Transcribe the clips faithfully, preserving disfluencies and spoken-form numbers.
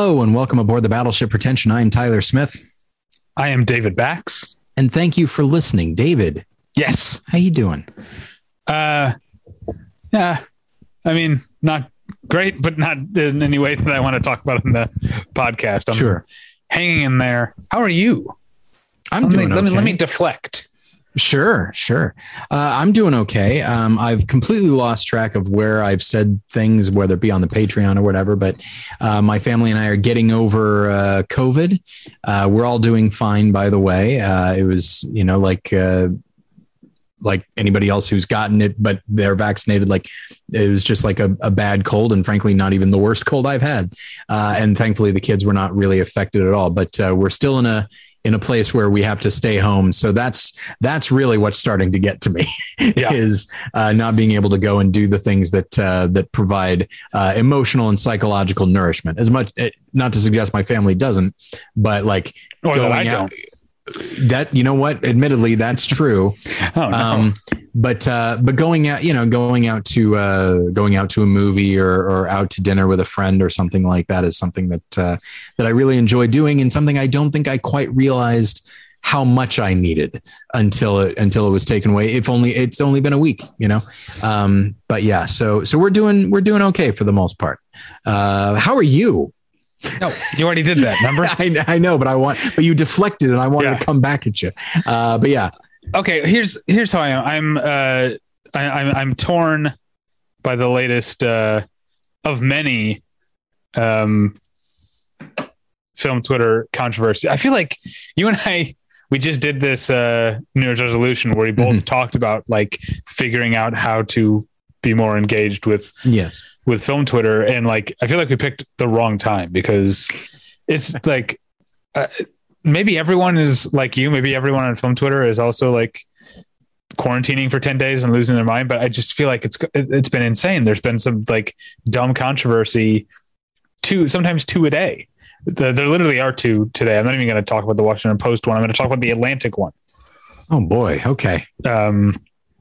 Hello and welcome aboard the Battleship Pretension. I am Tyler Smith. I am David Bax. And thank you for listening. David. Yes. How you doing? Uh, yeah, I mean, not great, but not in any way that I want to talk about in the podcast. I'm sure. Hanging in there. How are you? I'm let doing me, okay. Let me, let me deflect. Sure, sure. Uh, I'm doing okay. Um, I've completely lost track of where I've said things, whether it be on the Patreon or whatever, but uh, my family and I are getting over uh, COVID. Uh, we're all doing fine, by the way. Uh, it was, you know, like uh, like anybody else who's gotten it, but they're vaccinated. Like it was just like a, a bad cold, and frankly, not even the worst cold I've had. Uh, and thankfully, the kids were not really affected at all. But uh, we're still in a in a place where we have to stay home. So that's, that's really what's starting to get to me yeah. is uh, not being able to go and do the things that, uh, that provide uh, emotional and psychological nourishment as much, not to suggest my family doesn't, but like or going that I out, don't. That, you know what, admittedly, that's true. oh, no. Um, but, uh, but going out, you know, going out to, uh, going out to a movie or, or out to dinner with a friend or something like that is something that, uh, that I really enjoy doing, and something I don't think I quite realized how much I needed until it, until it was taken away. If only it's only been a week, you know? Um, but yeah, so, so we're doing, we're doing okay for the most part. Uh, how are you? No, you already did that. Remember? I, I know, but I want, but you deflected and I wanted yeah. to come back at you. Uh, but yeah. Okay. Here's, here's how I am. I'm, uh, I, I'm, I'm torn by the latest, uh, of many, um, film Twitter controversy. I feel like you and I, we just did this, uh, New Year's resolution where we both mm-hmm. talked about like figuring out how to be more engaged with, yes, with film Twitter. And like, I feel like we picked the wrong time, because it's like, uh, maybe everyone is like you, maybe everyone on film Twitter is also like quarantining for ten days and losing their mind. But I just feel like it's, it's been insane. There's been some like dumb controversy, two, sometimes two a day. There literally are two today. I'm not even going to talk about the Washington Post one. I'm going to talk about the Atlantic one. Oh boy. Okay. Um,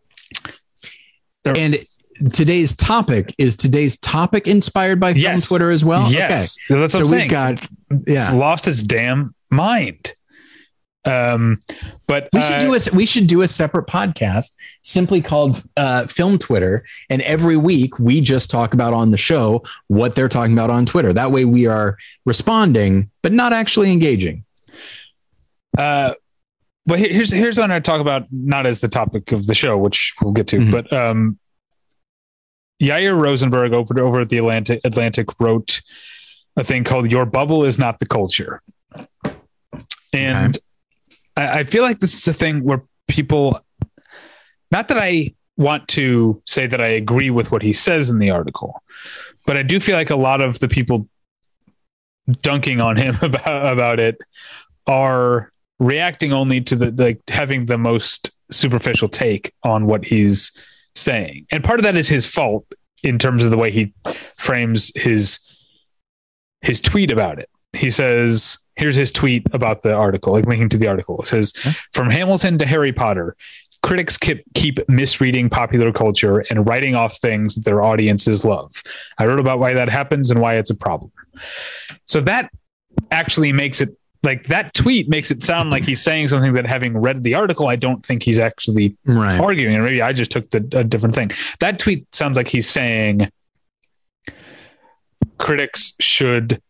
and today's topic is today's topic inspired by film yes. Twitter as well. Yes. Okay. So that's what so I'm saying. We've got, yeah, it's lost its damn mind. Um, but we should uh, do a, we should do a separate podcast simply called uh, Film Twitter. And every week we just talk about on the show what they're talking about on Twitter. That way we are responding, but not actually engaging. Uh, but here's, here's what I talk about, not as the topic of the show, which we'll get to, mm-hmm. but, um, Yair Rosenberg over, over at the Atlantic Atlantic wrote a thing called "Your Bubble Is Not the Culture," and okay. I, I feel like this is a thing where people, not that I want to say that I agree with what he says in the article, but I do feel like a lot of the people dunking on him about about it are reacting only to the like having the most superficial take on what he's saying. And part of that is his fault in terms of the way he frames his, his tweet about it. He says, here's his tweet about the article, like linking to the article. It says, okay. From Hamilton to Harry Potter, critics keep, keep misreading popular culture and writing off things that their audiences love. I wrote about why that happens and why it's a problem. So that actually makes it, like that tweet makes it sound like he's saying something that, having read the article, I don't think he's actually right. arguing. And maybe I just took the, a different thing. That tweet sounds like he's saying critics should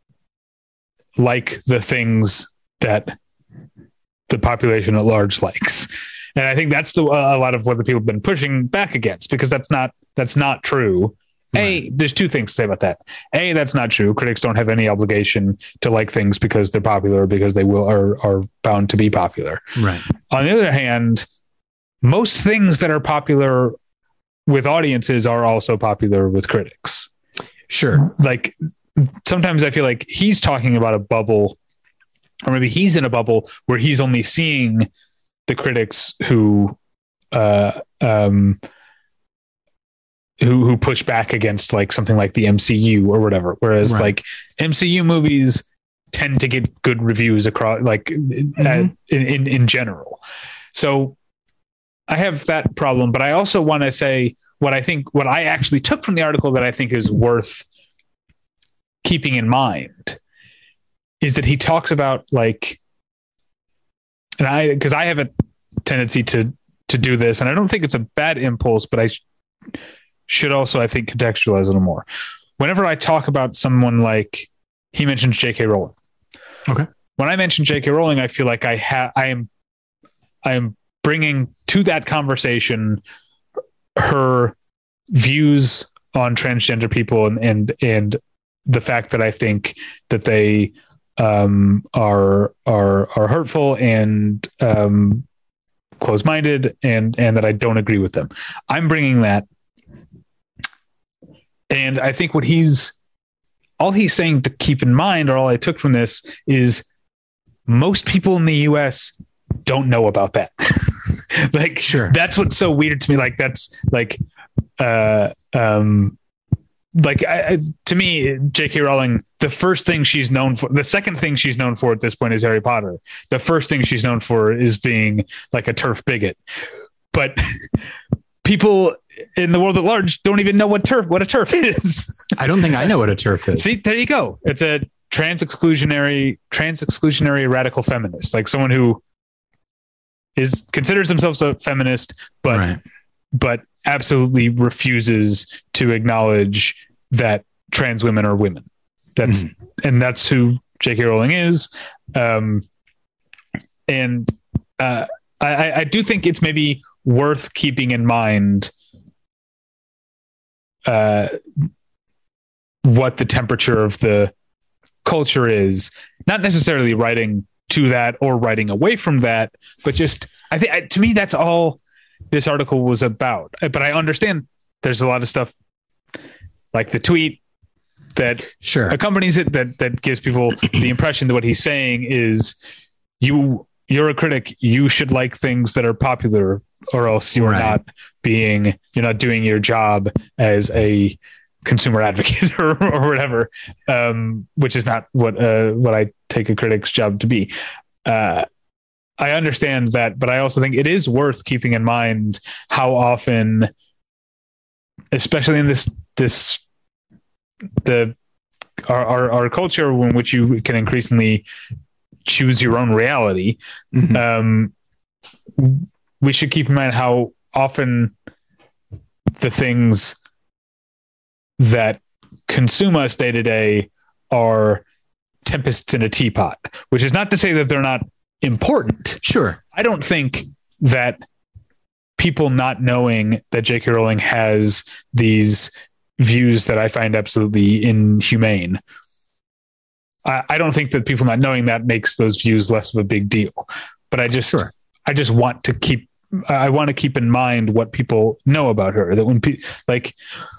like the things that the population at large likes. And I think that's the, a lot of what the people have been pushing back against, because that's not, that's not true. A, right. There's two things to say about that. A, that's not true. Critics don't have any obligation to like things because they're popular, because they will are are bound to be popular. Right. On the other hand, most things that are popular with audiences are also popular with critics. Sure. Like sometimes I feel like he's talking about a bubble, or maybe he's in a bubble where he's only seeing the critics who uh um who who push back against like something like the M C U or whatever. Whereas right. like M C U movies tend to get good reviews across, like mm-hmm. uh, in, in, in general. So I have that problem, but I also want to say what I think, what I actually took from the article that I think is worth keeping in mind is that he talks about like, and I, because I have a tendency to to do this, and I don't think it's a bad impulse, but I sh- should also, I think, contextualize a little more. Whenever I talk about someone like, he mentions J K. Rowling. Okay. When I mention J K. Rowling, I feel like I have, I am, I am bringing to that conversation her views on transgender people and and and the fact that I think that they um, are are are hurtful and um, close-minded, and and that I don't agree with them. I'm bringing that, and I think what he's all he's saying to keep in mind, or all I took from this, is most people in the U S don't know about that. Like, sure, that's what's so weird to me. Like, that's like, uh, um, like I, I, to me, J K. Rowling, the first thing she's known for, the second thing she's known for at this point is Harry Potter. The first thing she's known for is being like a TERF bigot. But people in the world at large don't even know what TERF, what a TERF is. I don't think I know what a TERF is. See, there you go. It's a trans exclusionary, trans exclusionary radical feminist, like someone who is considers themselves a feminist, but right. but absolutely refuses to acknowledge that trans women are women. That's mm. and that's who J K. Rowling is. Um, and uh, I, I do think it's maybe worth keeping in mind uh, what the temperature of the culture is, not necessarily writing to that or writing away from that, but just, I think to me, that's all this article was about. But I understand there's a lot of stuff like the tweet that sure accompanies it, that, that gives people the impression that what he's saying is you, you're a critic. You should like things that are popular, or else you're right. not being, you're not doing your job as a consumer advocate or, or whatever, um, which is not what uh, what I take a critic's job to be. Uh, I understand that, but I also think it is worth keeping in mind how often, especially in this this the our our, our culture in which you can increasingly choose your own reality, mm-hmm. um, we should keep in mind how often the things that consume us day to day are tempests in a teapot, which is not to say that they're not important. Sure. I don't think that people not knowing that J K. Rowling has these views that I find absolutely inhumane, I, I don't think that people not knowing that makes those views less of a big deal. But I just, sure. I just want to keep, I want to keep in mind what people know about her. That when people like,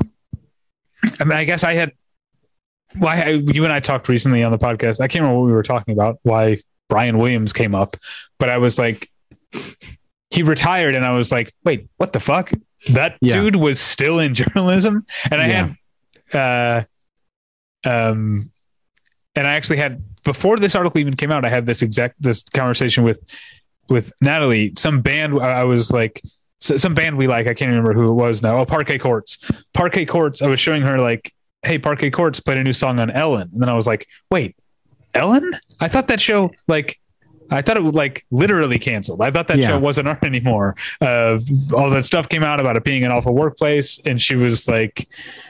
I mean, I guess I had, why I, you and I talked recently on the podcast. I can't remember what we were talking about, why Brian Williams came up, but I was like, he retired, and I was like, wait, what the fuck? That yeah. dude was still in journalism. And I yeah. had, uh, um, and I actually had, before this article even came out, I had this exact, this conversation with, with Natalie, some band. I was like, some band we like, I can't remember who it was now. Oh, Parquet Courts, Parquet Courts. I was showing her like, hey, Parquet Courts played a new song on Ellen. And then I was like, wait, Ellen? I thought that show, like, I thought it was like literally canceled. I thought that yeah. show wasn't on anymore. Uh, all that stuff came out about it being an awful workplace. And she was like,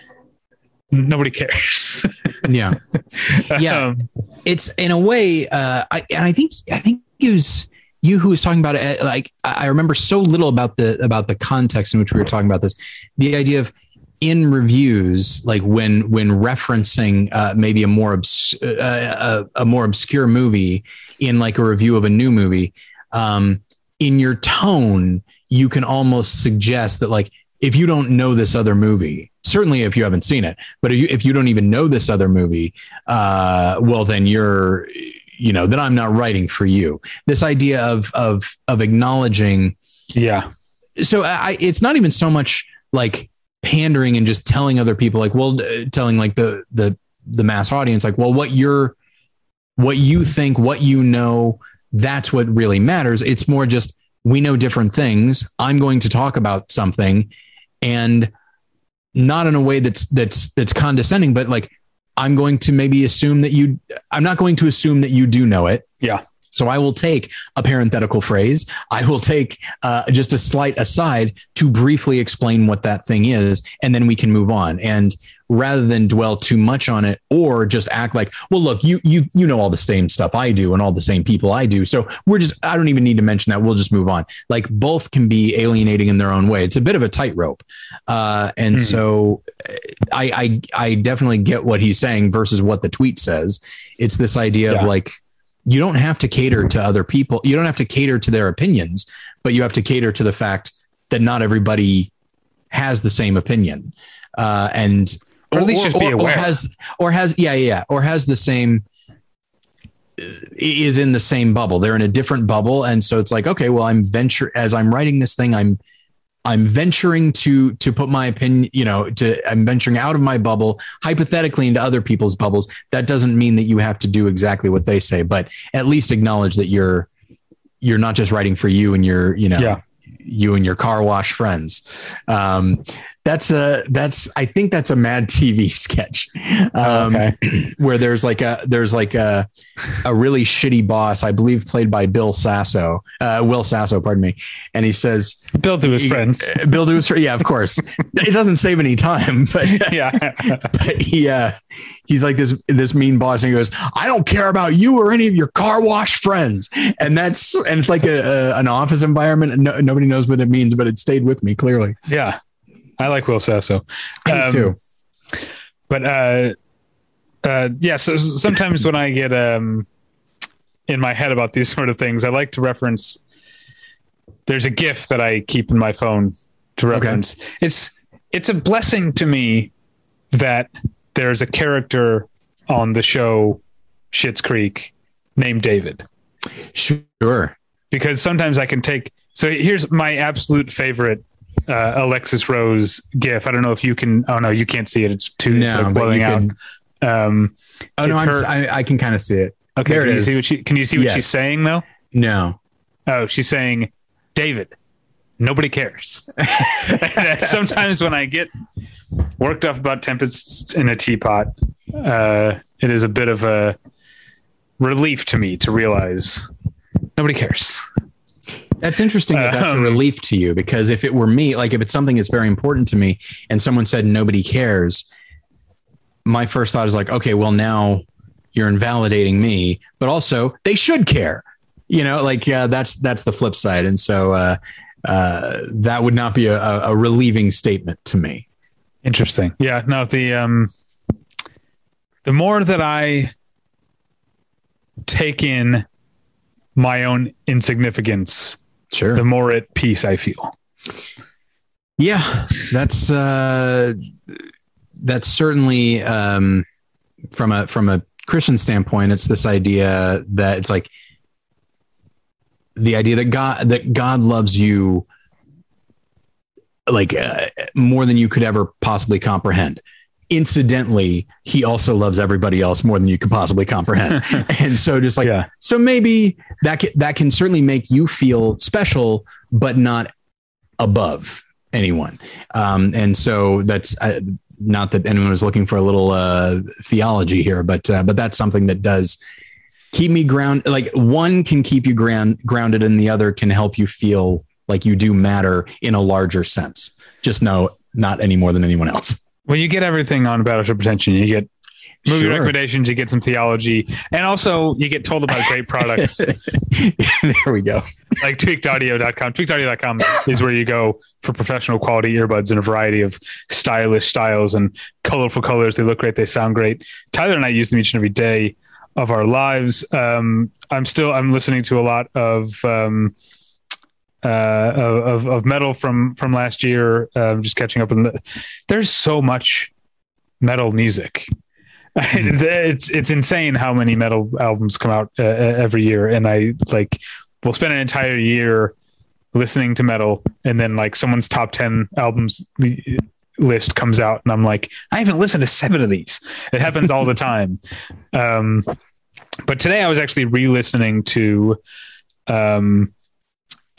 nobody cares. yeah. Yeah. Um, it's in a way, uh, I, and I think, I think it was you who was talking about it. Like, I remember so little about the, about the context in which we were talking about this, the idea of, in reviews, like when when referencing uh, maybe a more obs- uh, a, a more obscure movie in like a review of a new movie, um, in your tone, you can almost suggest that like, if you don't know this other movie, certainly if you haven't seen it, but if you, if you don't even know this other movie, uh, well, then you're, you know, then I'm not writing for you. This idea of of of acknowledging, yeah. So I, it's not even so much like pandering and just telling other people like, well, uh, telling like the, the, the mass audience, like, well, what you're, what you think, what you know, that's what really matters. It's more just, we know different things. I'm going to talk about something, and not in a way that's, that's, that's condescending, but like, I'm going to maybe assume that you, I'm not going to assume that you do know it. Yeah. So I will take a parenthetical phrase. I will take uh, just a slight aside to briefly explain what that thing is, and then we can move on. And rather than dwell too much on it, or just act like, well, look, you you you know all the same stuff I do, and all the same people I do. So we're just, I don't even need to mention that. We'll just move on. Like, both can be alienating in their own way. It's a bit of a tightrope, uh, and mm-hmm. so I, I I definitely get what he's saying versus what the tweet says. It's this idea yeah. of like, you don't have to cater to other people. You don't have to cater to their opinions, but you have to cater to the fact that not everybody has the same opinion. Uh, and or at least or, just be or, aware. Or has, or has, yeah, yeah, or has the same, is in the same bubble. They're in a different bubble. And so it's like, okay, well, I'm venture as I'm writing this thing, I'm, I'm venturing to to put my opinion, you know, to I'm venturing out of my bubble, hypothetically into other people's bubbles. That doesn't mean that you have to do exactly what they say, but at least acknowledge that you're you're not just writing for you and your, you know, yeah. you and your car wash friends. Um, that's a that's I think that's a Mad T V sketch um, okay. where there's like a there's like a a really shitty boss, I believe played by Bill Sasso, uh, Will Sasso, pardon me, and he says Bill to his he, friends. Bill to his yeah, of course. It doesn't save any time, but yeah, but he uh, he's like this this mean boss, and he goes, "I don't care about you or any of your car wash friends," and that's and it's like a, a an office environment, and no, nobody knows what it means, but it stayed with me clearly. Yeah. I like Will Sasso. Me um, too. But uh, uh, yeah, so sometimes when I get um, in my head about these sort of things, I like to reference. There's a GIF that I keep in my phone to reference. Okay. It's it's a blessing to me that there's a character on the show Schitt's Creek named David. Sure. Because sometimes I can take. So here's my absolute favorite. Uh, Alexis Rose GIF. I don't know if you can. Oh no, you can't see it. It's too no, it's like blowing out. Um, oh no, I'm, I, I can kind of see it. Okay, there can it you is. see what she, can you see what yes. she's saying though? No. Oh, she's saying, David, nobody cares. Sometimes when I get worked up about tempests in a teapot, uh, it is a bit of a relief to me to realize nobody cares. That's interesting that that's um, a relief to you, because if it were me, like if it's something that's very important to me and someone said nobody cares, my first thought is like, okay, well now you're invalidating me, but also they should care, you know, like uh, that's, that's the flip side. And so uh, uh, that would not be a, a relieving statement to me. Interesting. Yeah, no, the, um, the more that I take in my own insignificance, sure, the more at peace I feel. Yeah, that's uh, that's certainly um, from a from a Christian standpoint. It's this idea that it's like the idea that God that God loves you like uh, more than you could ever possibly comprehend. Incidentally, he also loves everybody else more than you could possibly comprehend. And so just like, yeah. so maybe that can, that can certainly make you feel special, but not above anyone. Um, and so that's uh, not that anyone was looking for a little uh, theology here, but, uh, but that's something that does keep me ground. Like one can keep you ground grounded and the other can help you feel like you do matter in a larger sense. Just know not any more than anyone else. Well, you get everything on Battleship Pretension. You get movie sure. recommendations, you get some theology, and also you get told about great products. There we go. Like tweaked audio dot com. tweaked audio dot com is where you go for professional quality earbuds in a variety of stylish styles and colorful colors. They look great. They sound great. Tyler and I use them each and every day of our lives. Um, I'm still, I'm listening to a lot of, um, uh of of metal from from last year. Um just catching up on the, there's so much metal music. Mm-hmm. it's it's insane how many metal albums come out uh, every year, and I like will spend an entire year listening to metal, and then like someone's top ten albums list comes out and I'm like, I haven't listened to seven of these. It happens all the time. Um but today I was actually re-listening to um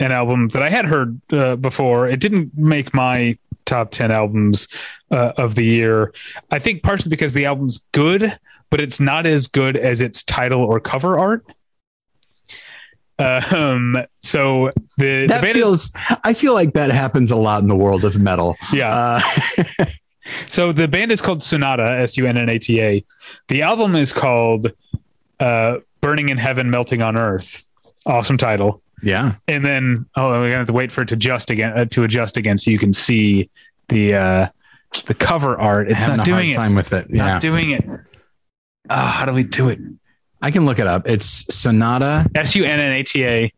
an album that I had heard uh, before. It didn't make my top ten albums uh, of the year. I think partially because the album's good, but it's not as good as its title or cover art. Uh, um, so the, that the band feels, is, I feel like that happens a lot in the world of metal. Yeah. Uh, so the band is called Sonata, S U N N A T A. The album is called uh, Burning in Heaven, Melting on Earth. Awesome title. Yeah. And then, oh, we're gonna have to wait for it to adjust again, uh, to adjust again, so you can see the uh, the cover art. It's Having not a doing hard it. time with it. Yeah. Not doing it. Oh, how do we do it? I can look it up. It's Sonata. S U N N A T A.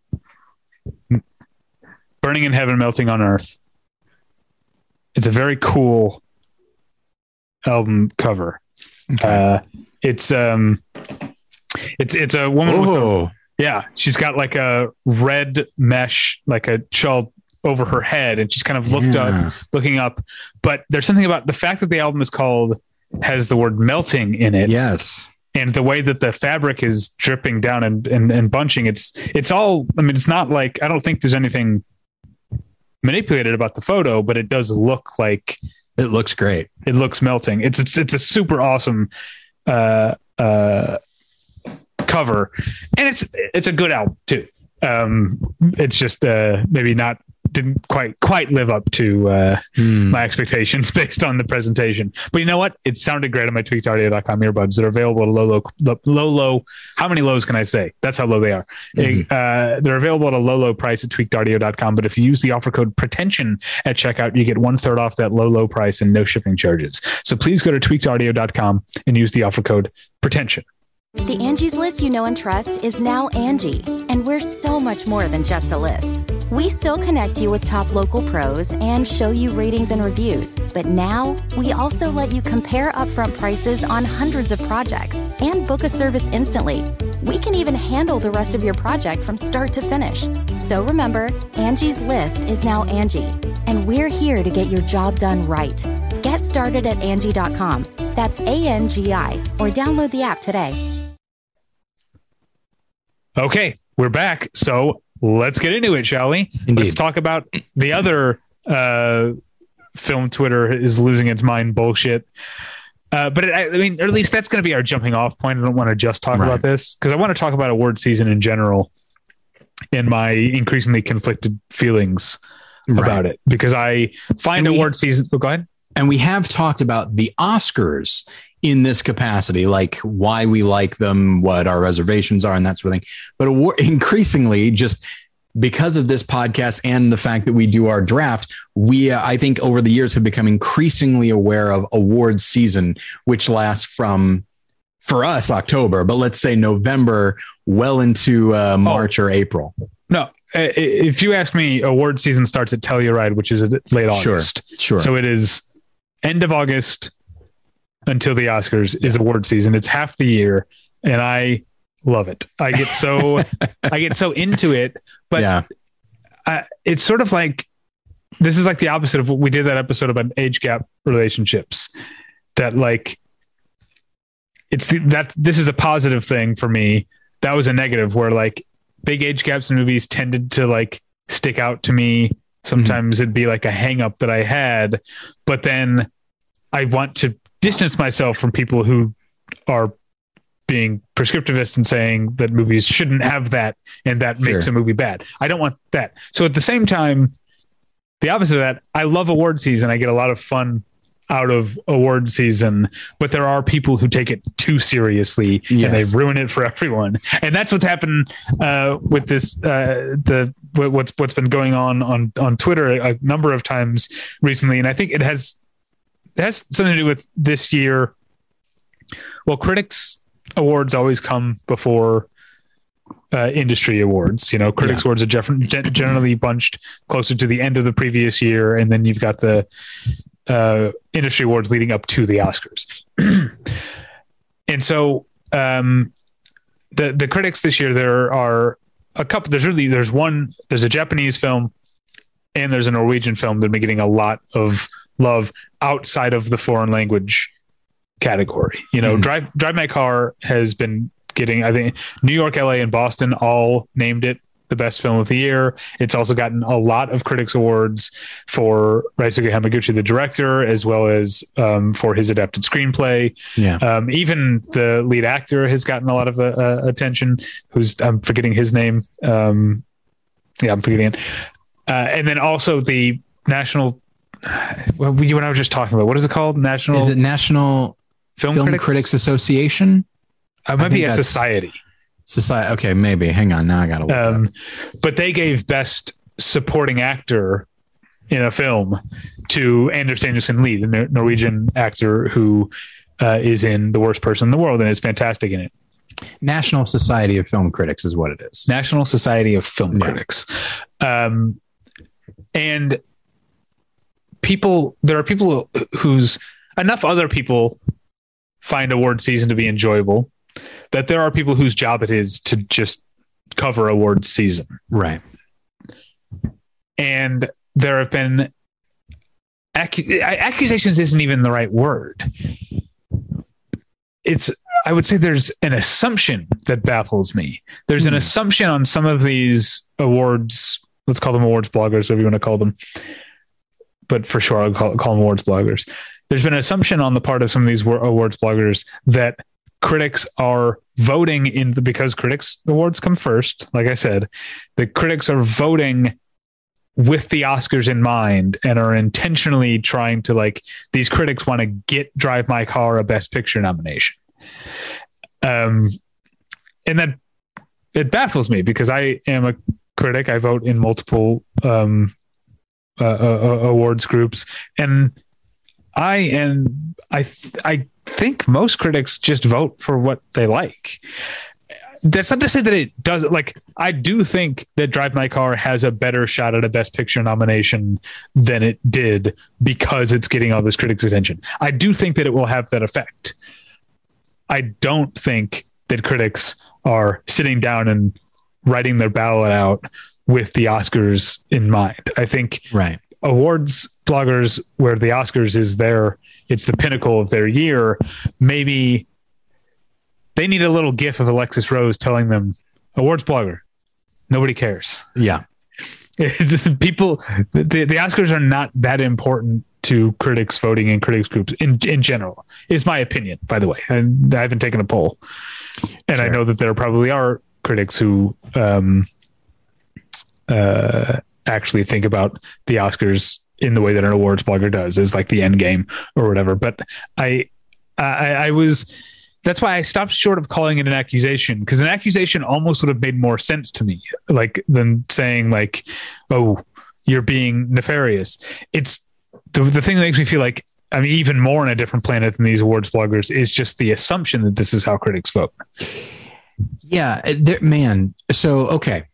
Burning in Heaven, Melting on Earth. It's a very cool album cover. Okay. Uh, it's um, it's it's a woman. With a, yeah, she's got like a red mesh, like a shawl over her head, and she's kind of looked yeah. up, looking up. But there's something about the fact that the album is called has the word melting in it. Yes. And the way that the fabric is dripping down and, and, and bunching, it's, it's all, I mean, it's not like, I don't think there's anything manipulated about the photo, but it does look like it looks great. It looks melting. It's, it's, it's a super awesome, uh, uh, cover, and it's, it's a good album too. Um, it's just, uh, maybe not, didn't quite quite live up to uh, hmm. my expectations based on the presentation. But you know what? It sounded great on my tweaked audio dot com earbuds that are available at a low, low, low, low. How many lows can I say? That's how low they are. Mm-hmm. Uh, they're available at a low, low price at tweaked audio dot com. But if you use the offer code pretension at checkout, you get one third off that low, low price and no shipping charges. So please go to tweaked audio dot com and use the offer code pretension. The Angie's List you know and trust is now Angie, and we're so much more than just a list. We still connect you with top local pros and show you ratings and reviews, but now we also let you compare upfront prices on hundreds of projects and book a service instantly. We can even handle the rest of your project from start to finish. So remember, Angie's List is now Angie, and we're here to get your job done right. Get started at Angie dot com. That's A N G I, or download the app today. Okay, we're back. So let's get into it, shall we? Indeed. Let's talk about the other uh, film Twitter is losing its mind bullshit. Uh, but it, I mean, or at least that's going to be our jumping off point. I don't want to just talk right. about this because I want to talk about award season in general and my increasingly conflicted feelings right. about it, because I find we, award season. Oh, go ahead. And we have talked about the Oscars in this capacity, like why we like them, what our reservations are, and that sort of thing. But award, increasingly, just because of this podcast and the fact that we do our draft, we, uh, I think over the years have become increasingly aware of award season, which lasts from, for us, October, but let's say November, well into uh, March oh, or April. No, if you ask me, award season starts at Telluride, which is late August. Sure, sure. So it is end of August until the Oscars is award season. It's half the year, and I love it. I get so I get so into it, but yeah. I, it's sort of like this is like the opposite of what we did that episode about age gap relationships. That like it's the, that this is a positive thing for me. That was a negative where like big age gaps in movies tended to like stick out to me. Sometimes mm-hmm. it'd be like a hang up that I had, but then I want to distance myself from people who are being prescriptivist and saying that movies shouldn't have that and that sure. makes a movie bad. I don't want that. So at the same time, the opposite of that, I love award season. I get a lot of fun out of award season, but there are people who take it too seriously yes. and they ruin it for everyone. And that's what's happened uh, with this, uh, the, what's, what's been going on, on, on Twitter a number of times recently. And I think it has, it has something to do with this year. Well, critics awards always come before uh, industry awards. You know, critics yeah. awards are geff- generally bunched closer to the end of the previous year. And then you've got the uh, industry awards leading up to the Oscars. And so um, the, the critics this year, there are a couple, there's really, there's one, there's a Japanese film and there's a Norwegian film that have been getting a lot of love outside of the foreign language category. You know, mm. Drive Drive My Car has been getting, I think New York, L A, and Boston all named it the best film of the year. It's also gotten a lot of critics awards for Ryusuke Hamaguchi, the director, as well as um, for his adapted screenplay. Yeah. Um, even the lead actor has gotten a lot of uh, uh, attention, who's, I'm forgetting his name. Um, yeah, I'm forgetting it. Uh, and then also the national, well, you and I were just talking about, what is it called? National Is it National Film, Film Critics? Critics Association? Uh, it might I be think a that's- society. Society. Okay, maybe. Hang on. Now I got to look Um, it up. but they gave best supporting actor in a film to Anders Danielsen Lee, the Nor- Norwegian actor who uh, is in The Worst Person in the World and is fantastic in it. National Society of Film Critics is what it is. National Society of Film Yeah. Critics. Um, and people, there are people whose enough other people find award season to be enjoyable, that there are people whose job it is to just cover awards season. Right. And there have been accu- accusations isn't even the right word. It's, I would say there's an assumption that baffles me. There's an Hmm. assumption on some of these awards. Let's call them awards bloggers, whatever you want to call them. But for sure, I'll call, call them awards bloggers. There's been an assumption on the part of some of these awards bloggers that critics are voting in the, because critics awards come first. Like I said, the critics are voting with the Oscars in mind and are intentionally trying to, like, these critics want to get Drive My Car a Best Picture nomination. Um, and that it baffles me because I am a critic. I vote in multiple um, uh, uh, awards groups, and I and I th- I think most critics just vote for what they like. That's not to say that it doesn't. Like, I do think that Drive My Car has a better shot at a Best Picture nomination than it did because it's getting all this critics' attention. I do think that it will have that effect. I don't think that critics are sitting down and writing their ballot out with the Oscars in mind. I think Right. awards bloggers, where the Oscars is their, it's the pinnacle of their year, maybe they need a little gif of Alexis Rose telling them, awards blogger, nobody cares. Yeah. People, the, the Oscars are not that important to critics voting in critics groups in, in general, is my opinion, by the way. And I haven't taken a poll. And Sure. I know that there probably are critics who um, uh, actually think about the Oscars in the way that an awards blogger does, as like the end game or whatever. But I, I, I was, that's why I stopped short of calling it an accusation, because an accusation almost would have made more sense to me, like, than saying like, oh, you're being nefarious. It's the, the thing that makes me feel like I'm even more on a different planet than these awards bloggers is just the assumption that this is how critics vote. Yeah, there, man. So, okay.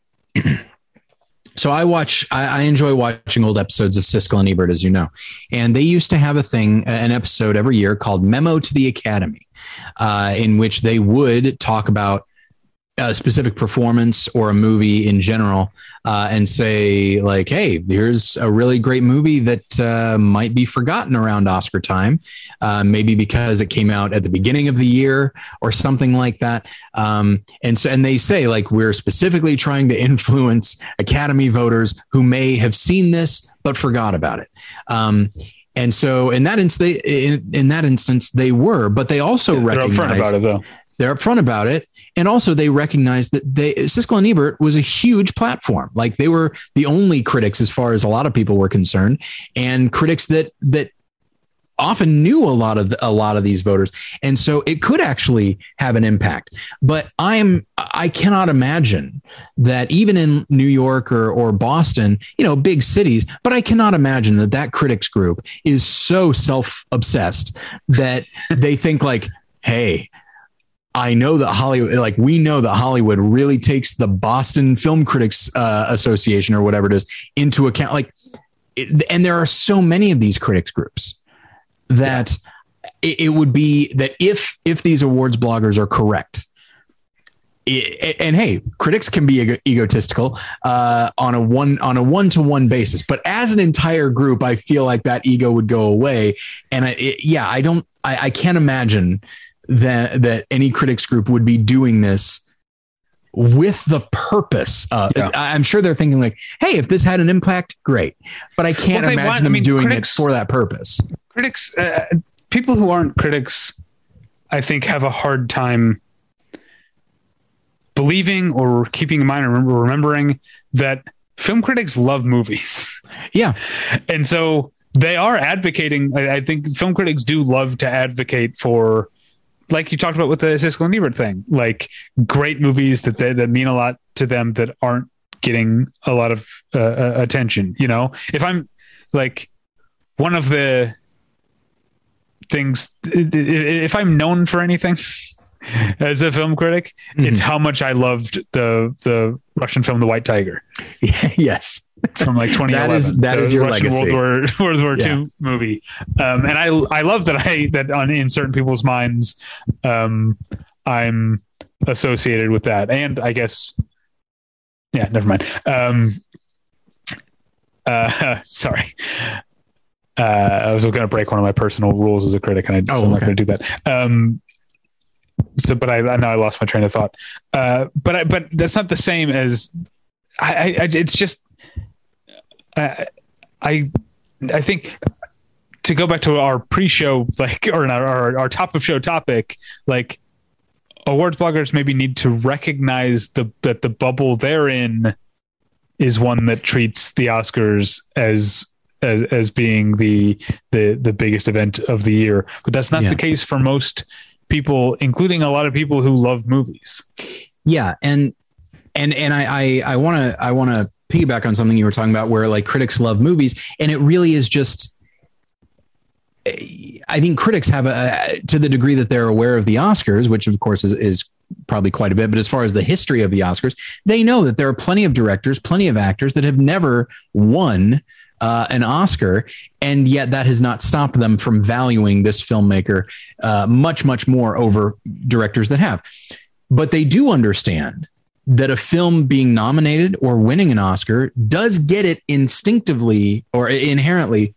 So I watch, I, I enjoy watching old episodes of Siskel and Ebert, as you know, and they used to have a thing, an episode every year called Memo to the Academy, uh, in which they would talk about a specific performance or a movie in general, uh, and say like, hey, here's a really great movie that uh, might be forgotten around Oscar time, uh, maybe because it came out at the beginning of the year or something like that. Um, and so, and they say like, we're specifically trying to influence Academy voters who may have seen this but forgot about it. Um, and so in that instance, in, in that instance, they were, but they also They're recognized upfront about it, though. They're upfront about it. And also they recognized that they, Siskel and Ebert was a huge platform. Like, they were the only critics, as far as a lot of people were concerned, and critics that, that often knew a lot of the, a lot of these voters. And so it could actually have an impact, but I'm, I cannot imagine that even in New York or, or Boston, you know, big cities, but I cannot imagine that that critics group is so self-obsessed that they think like, hey, I know that Hollywood, like we know that Hollywood really takes the Boston Film Critics uh, Association or whatever it is into account. Like, it, and there are so many of these critics groups that yeah. it, it would be that if, if these awards bloggers are correct, it, and hey, critics can be ego- egotistical uh, on a one, on a one-to-one basis, but as an entire group, I feel like that ego would go away. And I, it, yeah, I don't, I, I can't imagine that that any critics group would be doing this with the purpose. Uh, Yeah. I'm sure they're thinking like, hey, if this had an impact, great. But I can't Well, they imagine want- I them mean, doing critics- it for that purpose. Critics, uh, people who aren't critics, I think, have a hard time believing or keeping in mind or remember, remembering that film critics love movies. Yeah. And so they are advocating. I, I think film critics do love to advocate for, like you talked about with the Siskel and Ebert thing, like great movies that they, that mean a lot to them that aren't getting a lot of uh, attention. You know, if I'm like one of the things, if I'm known for anything as a film critic, mm-hmm. it's how much I loved the the Russian film The White Tiger. Yes. From like twenty eleven. That is that the is your Russian legacy. World War World War Yeah. Two movie, um, and I I love that I that on in certain people's minds, um, I'm associated with that, and I guess, yeah, never mind. Um, uh, sorry, uh, I was going to break one of my personal rules as a critic, and I, Oh, I'm not okay. going to do that. Um, so, but I, I know I lost my train of thought. Uh, but I, but that's not the same as I. I, I it's just. I, I I think to go back to our pre-show, like, or our, our, our top of show topic, like awards bloggers maybe need to recognize the, that the bubble they're in is one that treats the Oscars as, as, as being the, the, the biggest event of the year, but that's not Yeah. the case for most people, including a lot of people who love movies. Yeah. And, and, and I, I, I want to, I want to piggyback on something you were talking about where like critics love movies, and it really is just, I think critics have a, to the degree that they're aware of the Oscars, which of course is, is probably quite a bit, but as far as the history of the Oscars, they know that there are plenty of directors, plenty of actors that have never won uh, an Oscar. And yet that has not stopped them from valuing this filmmaker uh, much, much more over directors that have. But they do understand that a film being nominated or winning an Oscar does get it instinctively or inherently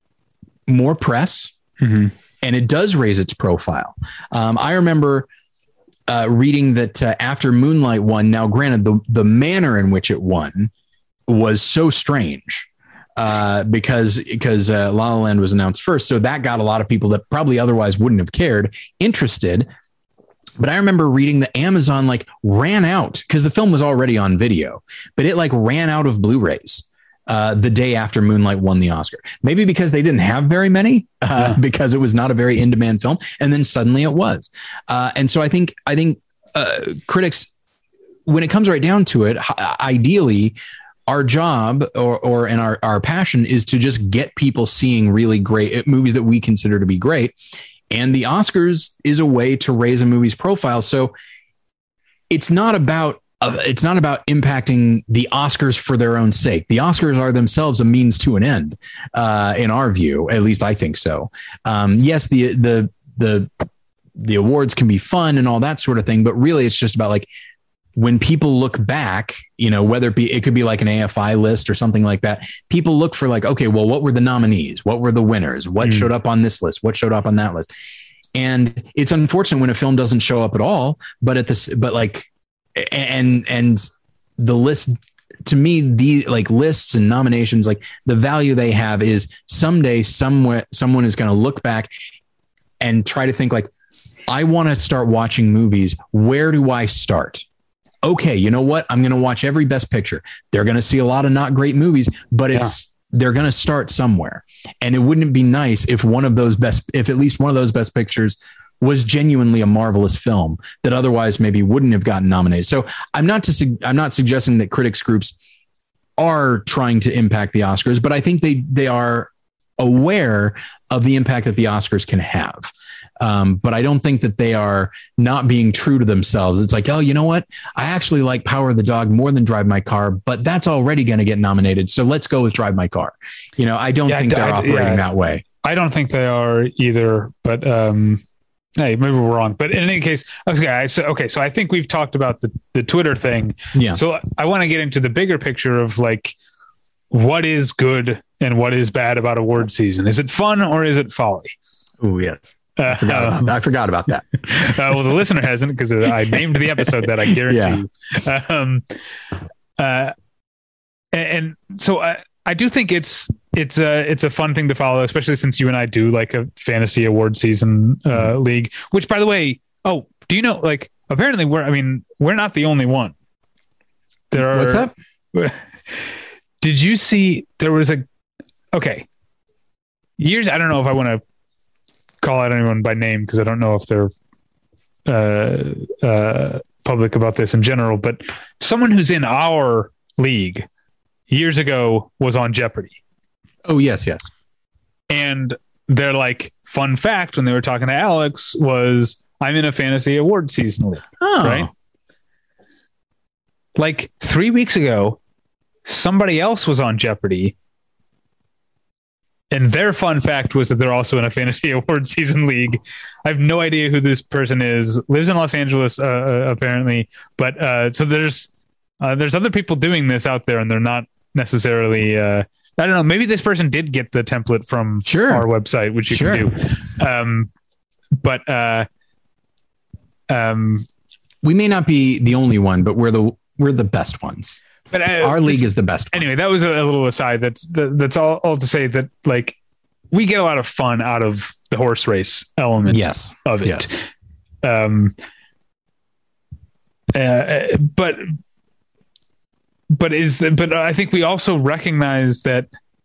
more press, Mm-hmm. and it does raise its profile. Um, I remember uh, reading that uh, after Moonlight won, now granted, the, the manner in which it won was so strange uh, because, because uh, La La Land was announced first. So that got a lot of people that probably otherwise wouldn't have cared interested. But I remember reading that Amazon like ran out because the film was already on video, but it like ran out of Blu-rays uh, the day after Moonlight won the Oscar. Maybe because they didn't have very many uh, Yeah. because it was not a very in-demand film. And then suddenly it was. Uh, and so I think I think uh, critics, when it comes right down to it, h- ideally, our job or, or and our, our passion is to just get people seeing really great movies that we consider to be great. And the Oscars is a way to raise a movie's profile. So it's not about uh, it's not about impacting the Oscars for their own sake. The Oscars are themselves a means to an end, uh, in our view. At least I think so. Um, yes, the the the the awards can be fun and all that sort of thing, but really it's just about like when people look back, you know, whether it be it could be like an A F I list or something like that. People look for like, okay, well, what were the nominees? What were the winners? What Mm. showed up on this list? What showed up on that list? And it's unfortunate when a film doesn't show up at all, but at this, but like, and, and the list to me, the like lists and nominations, like the value they have is someday somewhere, someone is going to look back and try to think like, I want to start watching movies. Where do I start? Okay. You know what? I'm going to watch every Best Picture. They're going to see a lot of not great movies, but it's, they're going to start somewhere. And it wouldn't be nice if one of those best, if at least one of those Best Pictures was genuinely a marvelous film that otherwise maybe wouldn't have gotten nominated. So I'm not to, su- I'm not suggesting that critics groups are trying to impact the Oscars, but I think they, they are aware of the impact that the Oscars can have. Um, but I don't think that they are not being true to themselves. It's like, oh, you know what? I actually like Power of the Dog more than Drive My Car, but that's already going to get nominated. So let's go with Drive My Car. You know, I don't Yeah, think they're I- operating yeah. that way. I don't think they are either, but um, hey, maybe we're wrong. But in any case, okay, I, so okay, so I think we've talked about the the Twitter thing. Yeah. So I want to get into the bigger picture of like what is good and what is bad about award season. Is it fun or is it folly? Oh, yes. I forgot, um, about, I forgot about that. uh, well, the listener hasn't, because I named the episode that, I guarantee Yeah. you. Um, uh, and, and so I, I do think it's it's a it's a fun thing to follow, especially since you and I do like a fantasy award season uh, mm-hmm. league. Which, by the way, oh, do you know? Like, apparently, we're I mean, we're not the only one. There are. What's up? Did you see? There was a okay. Years. I don't know if I want to call out anyone by name because I don't know if they're uh, uh, public about this in general. But someone who's in our league years ago was on Jeopardy. Oh, yes, yes. And they're like, fun fact, when they were talking to Alex, was I'm in a fantasy award season league. Oh. Right? Like three weeks ago, somebody else was on Jeopardy. And their fun fact was that they're also in a fantasy award season league. I have no idea who this person is. Lives in Los Angeles, uh, uh, apparently. But uh, so there's uh, there's other people doing this out there, and they're not necessarily. Uh, I don't know. Maybe this person did get the template from sure. our website, which you sure. can do. Um, but uh, um, we may not be the only one, but we're the we're the best ones. But uh, our league this, is the best one. Anyway, that was a, a little aside. That's that's all, all to say that like we get a lot of fun out of the horse race element yes. of it. Yes. Um, uh, but but is but I think we also recognize that.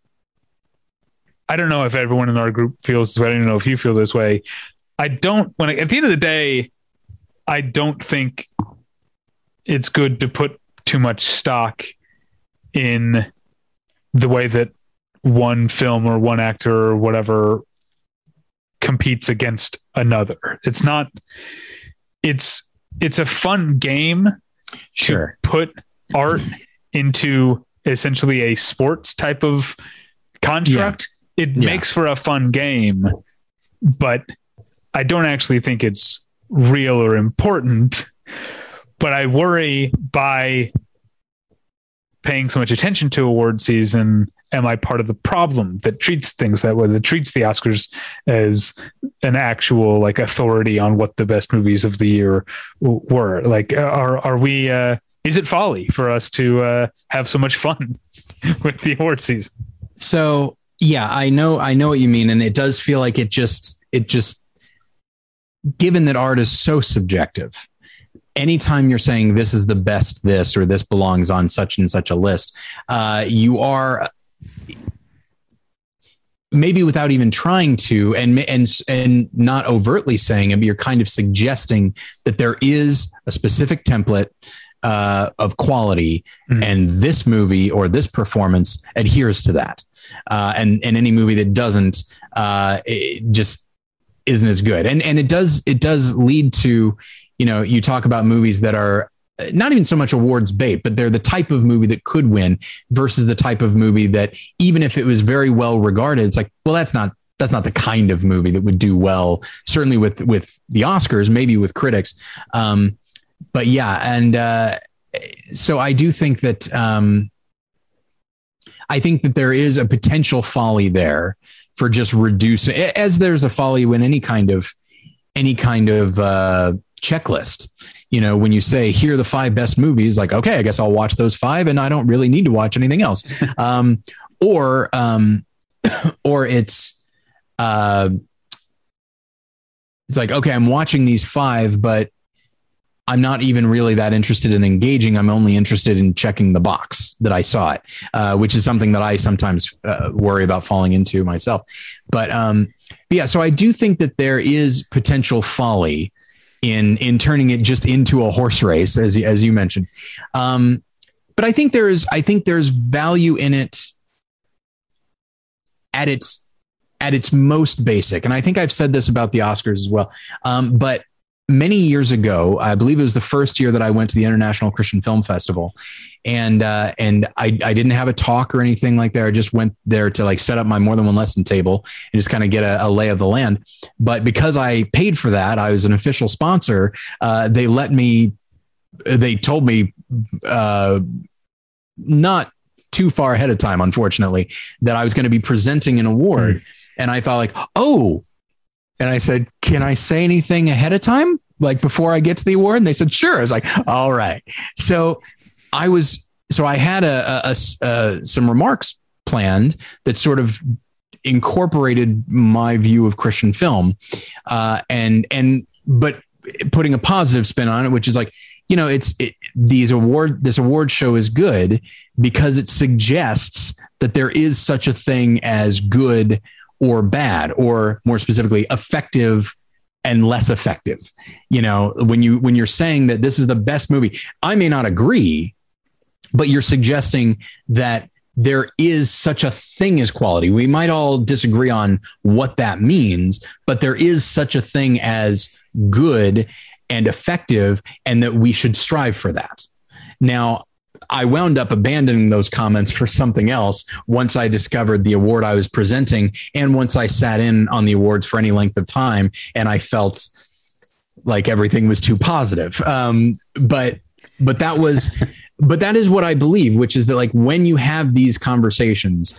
I don't know if everyone in our group feels this way. I don't know if you feel this way. I don't. When I, at the end of the day, I don't think it's good to put too much stock in the way that one film or one actor or whatever competes against another. It's not, it's, it's a fun game sure. to put art into essentially a sports type of construct. Yeah. It yeah. makes for a fun game, but I don't actually think it's real or important. But I worry by paying so much attention to award season, am I part of the problem that treats things that way, that treats the Oscars as an actual like authority on what the best movies of the year were? Like, are are we? Uh, is it folly for us to uh, have so much fun with the award season? So yeah, I know, I know what you mean, and it does feel like it just, it just, given that art is so subjective. Anytime you're saying this is the best this or this belongs on such and such a list, uh, you are maybe without even trying to and and and not overtly saying it, but you're kind of suggesting that there is a specific template uh, of quality, mm-hmm. and this movie or this performance adheres to that, uh, and and any movie that doesn't uh, it just isn't as good, and and it does it does lead to. You know, you talk about movies that are not even so much awards bait, but they're the type of movie that could win versus the type of movie that even if it was very well regarded, it's like, well, that's not that's not the kind of movie that would do well, certainly with with the Oscars, maybe with critics. Um, but yeah. And uh, so I do think that um, I think that there is a potential folly there for just reducing, as there's a folly in any kind of any kind of uh checklist. You know, when you say here are the five best movies, like, okay, I guess I'll watch those five and I don't really need to watch anything else. um, or, um, or it's, uh, it's like, okay, I'm watching these five, but I'm not even really that interested in engaging. I'm only interested in checking the box that I saw it, uh, which is something that I sometimes uh, worry about falling into myself. But, um, but yeah, so I do think that there is potential folly in in turning it just into a horse race, as as you mentioned. Um, but I think there is I think there's value in it at its at its most basic. And I think I've said this about the Oscars as well. Um, but many years ago, I believe it was the first year that I went to the International Christian Film Festival, and uh, and I, I didn't have a talk or anything like that. I just went there to like set up my more than one lesson table and just kind of get a, a lay of the land. But because I paid for that, I was an official sponsor. Uh, they let me. They told me uh, not too far ahead of time, unfortunately, that I was going to be presenting an award, mm. and I thought like, oh. And I said, can I say anything ahead of time? Like before I get to the award? And they said, sure. I was like, all right. So I was, so I had a, a, a, a some remarks planned that sort of incorporated my view of Christian film. Uh, and, and, but putting a positive spin on it, which is like, you know, it's it, these award, this award show is good because it suggests that there is such a thing as good or bad, or more specifically, effective and less effective. You know, when you, when you're saying that this is the best movie, I may not agree, but you're suggesting that there is such a thing as quality. We might all disagree on what that means, but there is such a thing as good and effective, and that we should strive for that. Now, I wound up abandoning those comments for something else once I discovered the award I was presenting, and once I sat in on the awards for any length of time, and I felt like everything was too positive. Um, but but that was but that is what I believe, which is that like when you have these conversations,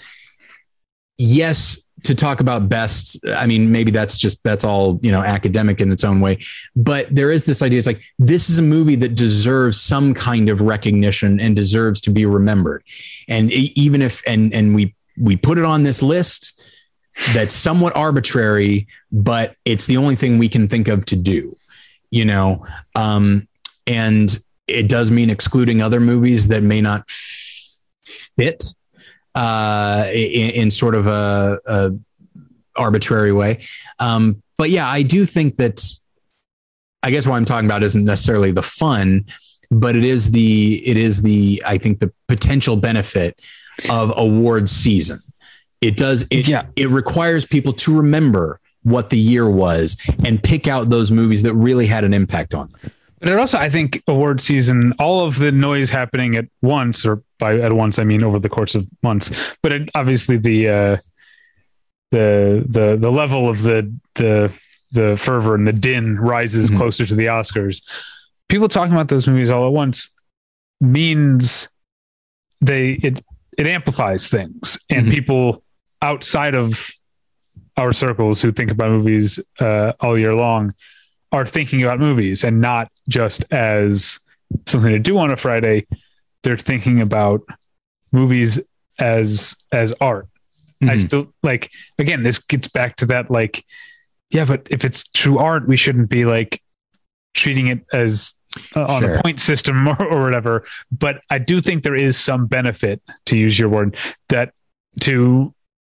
yes, to talk about best, I mean, maybe that's just, that's all, you know, academic in its own way, but there is this idea. It's like, this is a movie that deserves some kind of recognition and deserves to be remembered. And even if, and, and we, we put it on this list that's somewhat arbitrary, but it's the only thing we can think of to do, you know? Um, and it does mean excluding other movies that may not fit uh, in, in sort of a, a arbitrary way. Um, but yeah, I do think that, I guess what I'm talking about isn't necessarily the fun, but it is the, it is the, I think the potential benefit of awards season. It does, it, yeah. it requires people to remember what the year was and pick out those movies that really had an impact on them. But it also, I think award season, all of the noise happening at once, or by at once, I mean over the course of months, but it, obviously the, uh, the, the, the level of the, the, the fervor and the din rises mm-hmm. closer to the Oscars. People talking about those movies all at once means they, it, it amplifies things, and mm-hmm. people outside of our circles who think about movies uh, all year long are thinking about movies, and not just as something to do on a Friday. They're thinking about movies as, as art. Mm-hmm. I still like, again, this gets back to that, like, yeah, but if it's true art, we shouldn't be like treating it as uh, on sure. a point system or, or whatever. But I do think there is some benefit, to use your word, that to,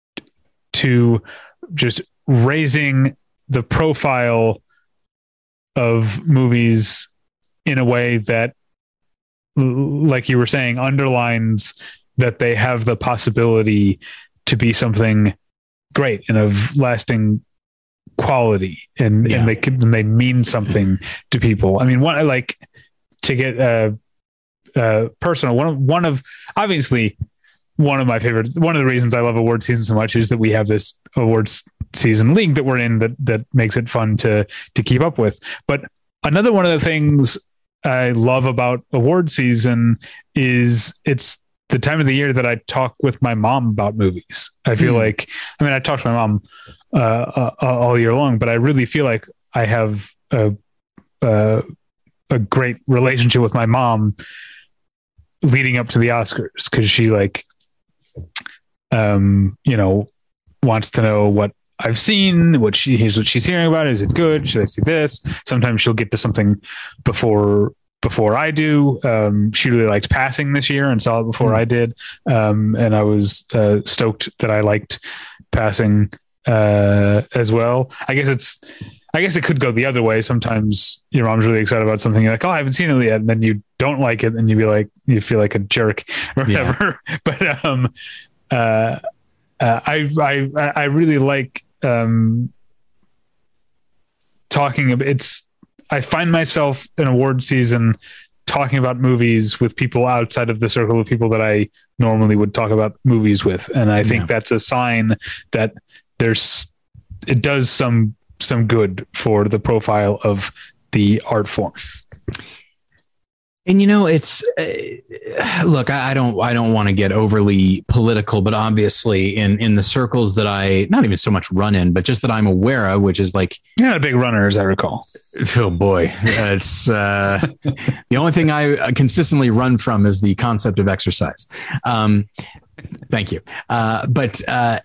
to just raising the profile of movies in a way that, like you were saying, underlines that they have the possibility to be something great and of lasting quality, and, yeah. and they can, and they mean something to people. I mean, one, like, to get uh, uh, personal, one of, one of, obviously one of my favorite, one of the reasons I love award season so much is that we have this awards season league that we're in that, that makes it fun to, to keep up with. But another one of the things I love about award season is it's the time of the year that I talk with my mom about movies. I feel mm. like, I mean, I talk to my mom uh, uh, all year long, but I really feel like I have a, uh, a great relationship with my mom leading up to the Oscars. 'Cause she like, um, you know, wants to know what I've seen, what she, here's what she's hearing about. Is it good? Should I see this? Sometimes she'll get to something before, before I do. Um, she really liked Passing this year and saw it before mm. I did. Um, and I was uh, stoked that I liked Passing uh, as well. I guess it's, I guess it could go the other way. Sometimes your mom's really excited about something. You're like, oh, I haven't seen it yet. And then you don't like it. And you be like, you feel like a jerk or whatever. Yeah. But, um, uh, uh, I, I, I really like, um, talking about it's, I find myself in award season talking about movies with people outside of the circle of people that I normally would talk about movies with. And I think yeah. that's a sign that there's, it does some, some good for the profile of the art form. And you know, it's uh, look, I, I don't, I don't want to get overly political, but obviously, in in the circles that I not even so much run in, but just that I'm aware of, which is like, you're not a big runner, as I recall. Oh boy, it's uh, the only thing I consistently run from is the concept of exercise. Um, thank you, uh, but uh,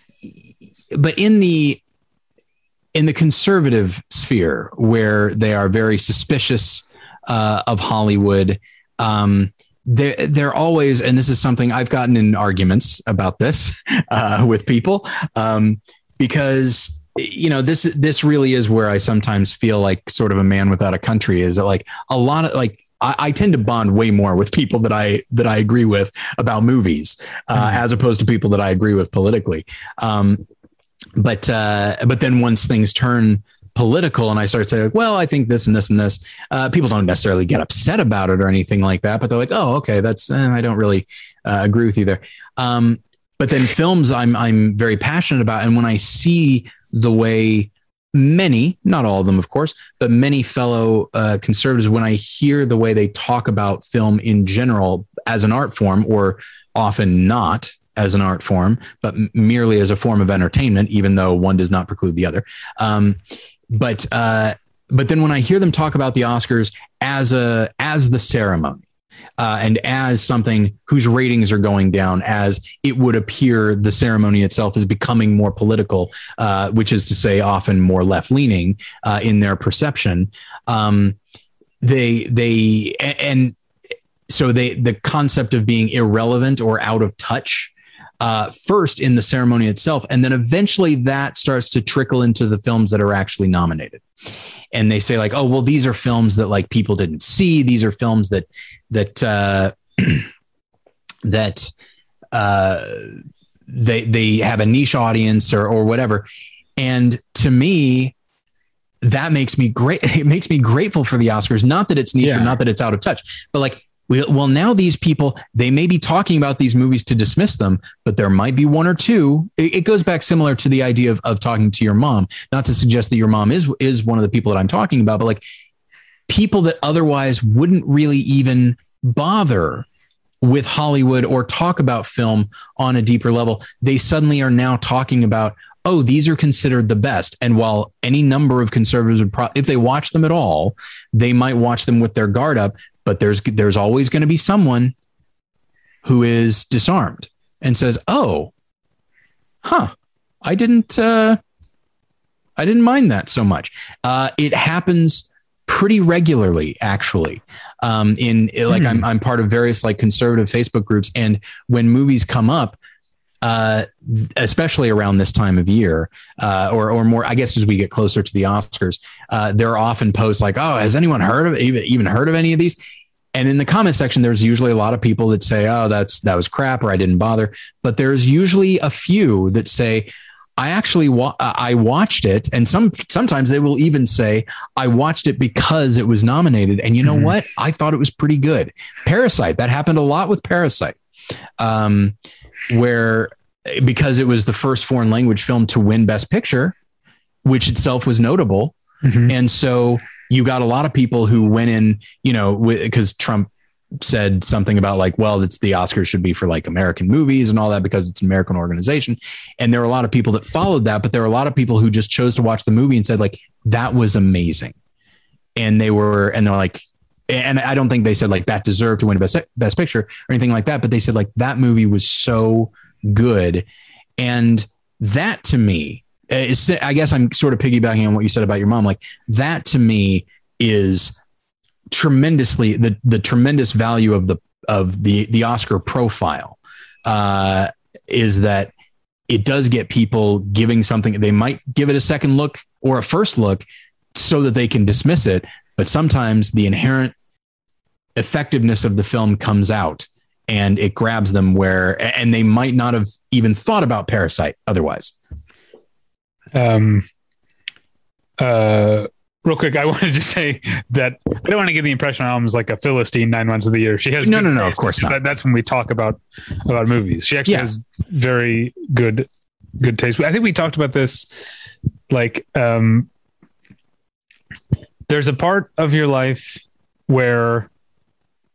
but in the in the conservative sphere, where they are very suspicious Uh, of Hollywood, um, they're, they're always, and this is something I've gotten in arguments about this uh, with people, um, because, you know, this, this really is where I sometimes feel like sort of a man without a country, is that like a lot of like, I, I tend to bond way more with people that I, that I agree with about movies, uh, mm-hmm. as opposed to people that I agree with politically. Um, but, uh, but then once things turn political and I start saying, well, I think this and this and this, uh, people don't necessarily get upset about it or anything like that, but they're like, oh, okay, that's, eh, I don't really uh, agree with you there. Um, but then films I'm, I'm very passionate about. And when I see the way many, not all of them, of course, but many fellow uh, conservatives, when I hear the way they talk about film in general as an art form, or often not as an art form, but merely as a form of entertainment, even though one does not preclude the other. Um, But uh, but then when I hear them talk about the Oscars as a as the ceremony uh, and as something whose ratings are going down, as it would appear the ceremony itself is becoming more political, uh, which is to say often more left leaning uh, in their perception. Um, they they and so they the concept of being irrelevant or out of touch. Uh, first in the ceremony itself, and then eventually that starts to trickle into the films that are actually nominated. And they say like, oh, well, these are films that like people didn't see. These are films that that uh, that uh, they they have a niche audience or or whatever. And to me, that makes me great. It makes me grateful for the Oscars. Not that it's niche yeah. or not that it's out of touch, but like, well, now these people, they may be talking about these movies to dismiss them, but there might be one or two. It, it goes back similar to the idea of, of talking to your mom, not to suggest that your mom is, is one of the people that I'm talking about, but like people that otherwise wouldn't really even bother with Hollywood or talk about film on a deeper level. They suddenly are now talking about, oh, these are considered the best. And while any number of conservatives would pro- if they watch them at all, they might watch them with their guard up. But there's there's always going to be someone who is disarmed and says, "Oh, huh, I didn't uh, I didn't mind that so much." Uh, it happens pretty regularly, actually. Um, in like mm. I'm I'm part of various like conservative Facebook groups, and when movies come up, uh, especially around this time of year, uh, or or more, I guess as we get closer to the Oscars, uh, there are often posts like, "Oh, has anyone heard of even even heard of any of these?" And in the comment section, there's usually a lot of people that say, "Oh, that's that was crap," or "I didn't bother." But there's usually a few that say, "I actually wa- I watched it," and some sometimes they will even say, "I watched it because it was nominated." And you know mm-hmm. what? I thought it was pretty good. Parasite, that happened a lot with Parasite, um, where because it was the first foreign language film to win Best Picture, which itself was notable, mm-hmm. and so. You got a lot of people who went in, you know, because Trump said something about like, well, it's the Oscars should be for like American movies and all that because it's an American organization. And there were a lot of people that followed that, but there were a lot of people who just chose to watch the movie and said like, that was amazing. And they were, and they're like, and I don't think they said like that deserved to win best, best picture or anything like that, but they said like that movie was so good. And that to me, It's, I guess I'm sort of piggybacking on what you said about your mom. Like that to me is tremendously the, the tremendous value of the, of the, the Oscar profile uh, is that it does get people giving something. They might give it a second look or a first look so that they can dismiss it. But sometimes the inherent effectiveness of the film comes out and it grabs them where, and they might not have even thought about Parasite otherwise. Um, uh, real quick, I wanted to say that I don't want to give the impression I'm almost like a Philistine nine months of the year. She has no, no, no, of course not. That, that's when we talk about, about movies. She actually yeah. has very good, good taste. I think we talked about this, like, um, there's a part of your life where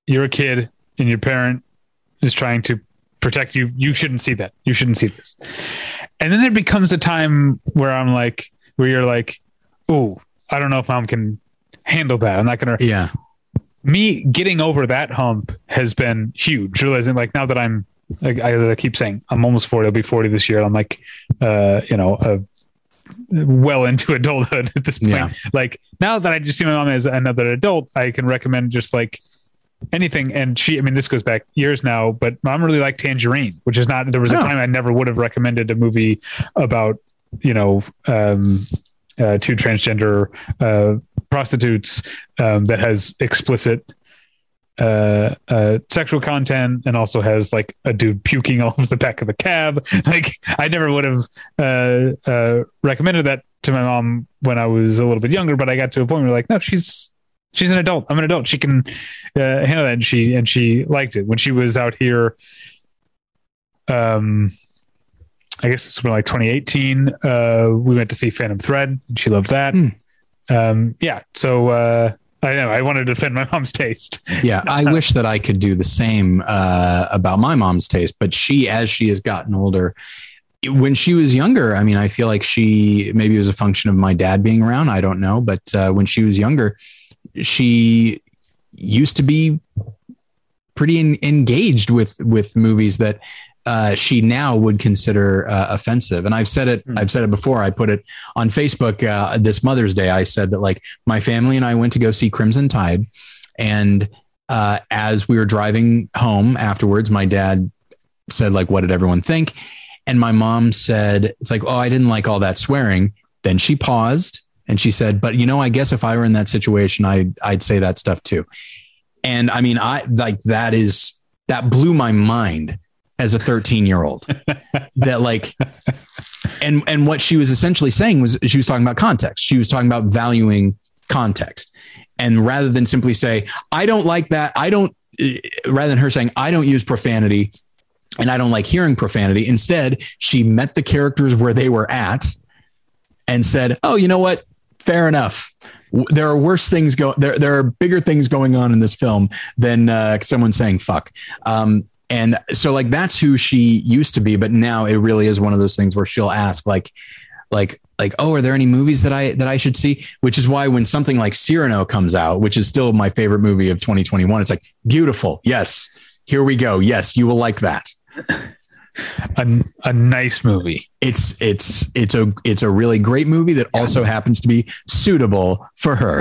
you're a kid and your parent is trying to protect you. You shouldn't see that. You shouldn't see this. And then there becomes a time where I'm like, where you're like, oh, I don't know if mom can handle that. I'm not going to. Yeah. Me getting over that hump has been huge. Realizing like now that I'm, like I, I keep saying, I'm almost forty. I'll be forty this year. I'm like, uh, you know, uh, well into adulthood at this point. Yeah. Like now that I just see my mom as another adult, I can recommend just like anything. And she, I mean, this goes back years now, but mom really liked Tangerine, which is not, there was a oh. time I never would have recommended a movie about, you know, um, uh, two transgender, uh, prostitutes, um, that has explicit, uh, uh, sexual content and also has like a dude puking all over the back of the cab. Like I never would have, uh, uh, recommended that to my mom when I was a little bit younger, but I got to a point where like, no, she's, she's an adult. I'm an adult. She can uh, handle that. And she, and she liked it when she was out here. Um, I guess it's like twenty eighteen. Uh, we went to see Phantom Thread and she loved that. Mm. Um, yeah. So, uh, I know I wanted to defend my mom's taste. Yeah. I wish that I could do the same, uh, about my mom's taste, but she, as she has gotten older, when she was younger, I mean, I feel like she, maybe it was a function of my dad being around. I don't know. But, uh, when she was younger, she used to be pretty in, engaged with, with movies that, uh, she now would consider uh, offensive. And I've said it, mm. I've said it before. I put it on Facebook uh, this Mother's Day. I said that like my family and I went to go see Crimson Tide. And uh, as we were driving home afterwards, my dad said like, what did everyone think? And my mom said, it's like, oh, I didn't like all that swearing. Then she paused and she said, but you know, I guess if I were in that situation, I I'd say that stuff too. And I mean, I like, that is, that blew my mind as a thirteen year old that like, and, and what she was essentially saying was she was talking about context. She was talking about valuing context. And rather than simply say, I don't like that. I don't, rather than her saying, I don't use profanity and I don't like hearing profanity. Instead, she met the characters where they were at and said, oh, you know what? Fair enough. There are worse things go there. There are bigger things going on in this film than uh, someone saying fuck. Um, And so like, that's who she used to be, but now it really is one of those things where she'll ask like, like, like, oh, are there any movies that I, that I should see? Which is why when something like Cyrano comes out, which is still my favorite movie of twenty twenty-one, it's like, beautiful. Yes. Here we go. Yes. You will like that. A, a nice movie. It's, it's, it's a, it's a really great movie that also happens to be suitable for her.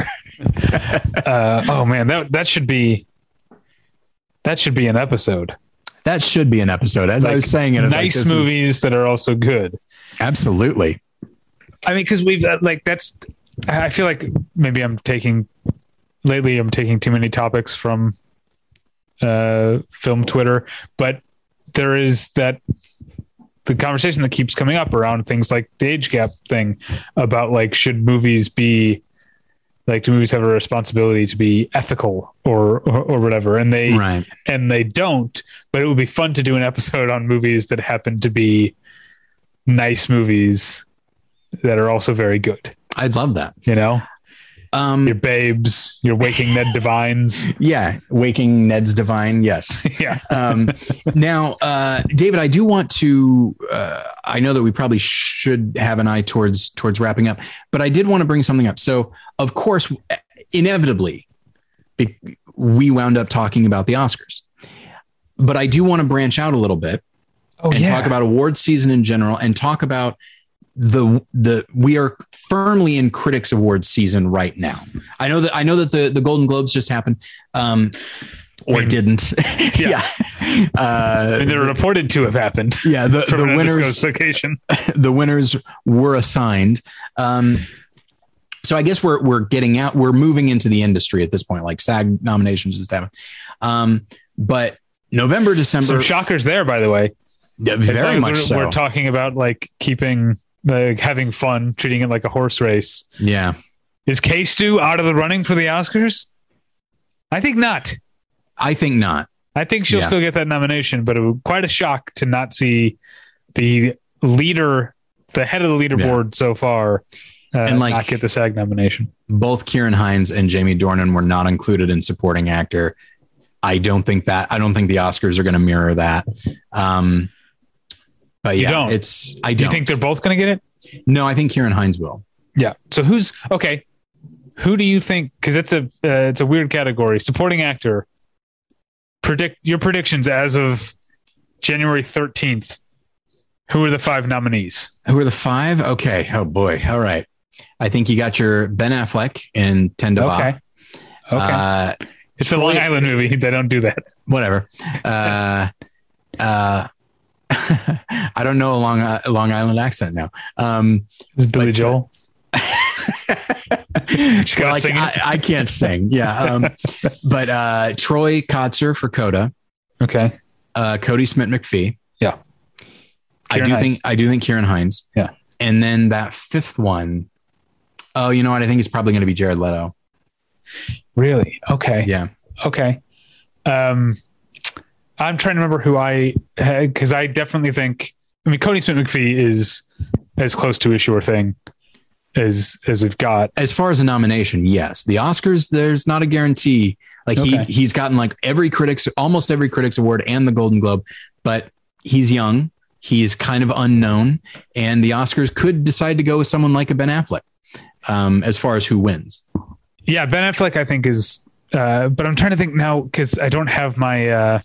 uh, oh man, that, that should be, that should be an episode. That should be an episode. As like, I was saying, it nice like, movies is... that are also good. Absolutely. I mean, because we've like, that's, I feel like maybe I'm taking lately, I'm taking too many topics from uh, film Twitter, but there is that the conversation that keeps coming up around things like the age gap thing about like, should movies be like, do movies have a responsibility to be ethical or, or, or whatever? And they, right. and they don't, but it would be fun to do an episode on movies that happen to be nice movies that are also very good. I'd love that. You know, um, your Babes, your Waking Ned Divines. Yeah. Waking Ned's Divine. Yes. Yeah. um, now, uh, David, I do want to, uh, I know that we probably should have an eye towards, towards wrapping up, but I did want to bring something up. So of course, inevitably we wound up talking about the Oscars, but I do want to branch out a little bit oh, and yeah. talk about awards season in general and talk about the, the, we are firmly in critics awards season right now. I know that, I know that the, the Golden Globes just happened, um, or I mean, didn't. Yeah. yeah. Uh, and they're reported to have happened. Yeah. The, the winners, the winners were assigned. Um, so I guess we're, we're getting out, we're moving into the industry at this point, like SAG nominations just happened. Um, but November, December, some shockers there, by the way. Yeah, very much we're, so. We're talking about like keeping, like having fun, treating it like a horse race. Yeah. Is K-Stu out of the running for the Oscars? I think not. I think not. I think she'll yeah. still get that nomination, but it was quite a shock to not see the leader, the head of the leaderboard yeah. so far, uh, and like, not get the SAG nomination. Both Kieran Hines and Jamie Dornan were not included in supporting actor. I don't think that, I don't think the Oscars are going to mirror that. Um, but You yeah, don't? it's, I Do don't you think they're both going to get it? No, I think Kieran Hines will. Yeah. So who's okay? Who do you think? Because it's a uh, it's a weird category. Supporting actor. Predict your predictions as of January thirteenth. Who are the five nominees? Who are the five? Okay. Oh boy. All right. I think you got your Ben Affleck in Ten to Ba. Okay. Okay. Uh, it's a Long Island movie. They don't do that. whatever. Uh, uh, I don't know a Long uh, Long Island accent now. Um, Is Billy but, Joel? She's well, got I, to sing. I, I can't sing. Yeah. Um, but uh, Troy Kotzer for Coda. Okay. Uh, Cody Smith McPhee. Yeah. I Kieran do Hines. think I do think Kieran Hines. Yeah. And then that fifth one. Oh, you know what? I think it's probably going to be Jared Leto. Really? Okay. Yeah. Okay. Um, I'm trying to remember who I had, because I definitely think, I mean, Cody Smith McPhee is as close to a sure thing as as we've got. As far as a nomination, yes. The Oscars, there's not a guarantee. Like Okay. he he's gotten like every critics, almost every critics award and the Golden Globe, but he's young. He's kind of unknown, and the Oscars could decide to go with someone like a Ben Affleck um, as far as who wins. Yeah, Ben Affleck, I think is, uh, but I'm trying to think now because I don't have my, uh,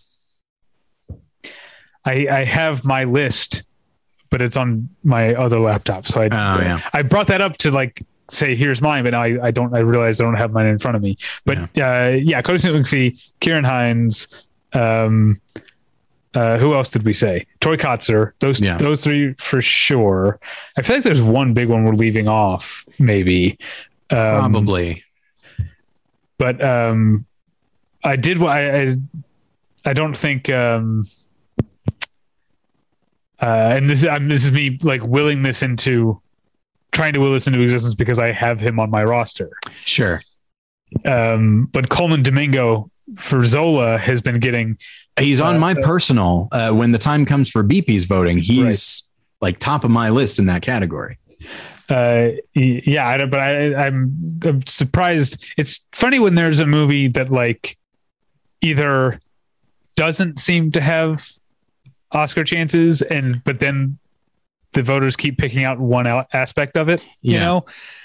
I I have my list, but it's on my other laptop. So I Oh, yeah. I brought that up to like say here's mine, but now I, I don't I realize I don't have mine in front of me. But yeah, uh, yeah Cody Smith McPhee, Kieran Hines, um, uh, who else did we say? Troy Kotzer. Those Yeah. those three for sure. I feel like there's one big one we're leaving off, maybe. Um, Probably. But um, I did. I, I I don't think. Um, uh, and this, um, this is me like willing this into, trying to will this into existence because I have him on my roster. Sure. Um, but Coleman Domingo for Zola has been getting. He's on Uh, my personal. Uh, when the time comes for B P's voting, he's like top of my list in that category. Uh, y- yeah, I don't, but I, I'm, I'm surprised. It's funny when there's a movie that like either doesn't seem to have Oscar chances, and but then the voters keep picking out one a- aspect of it, you Yeah. know.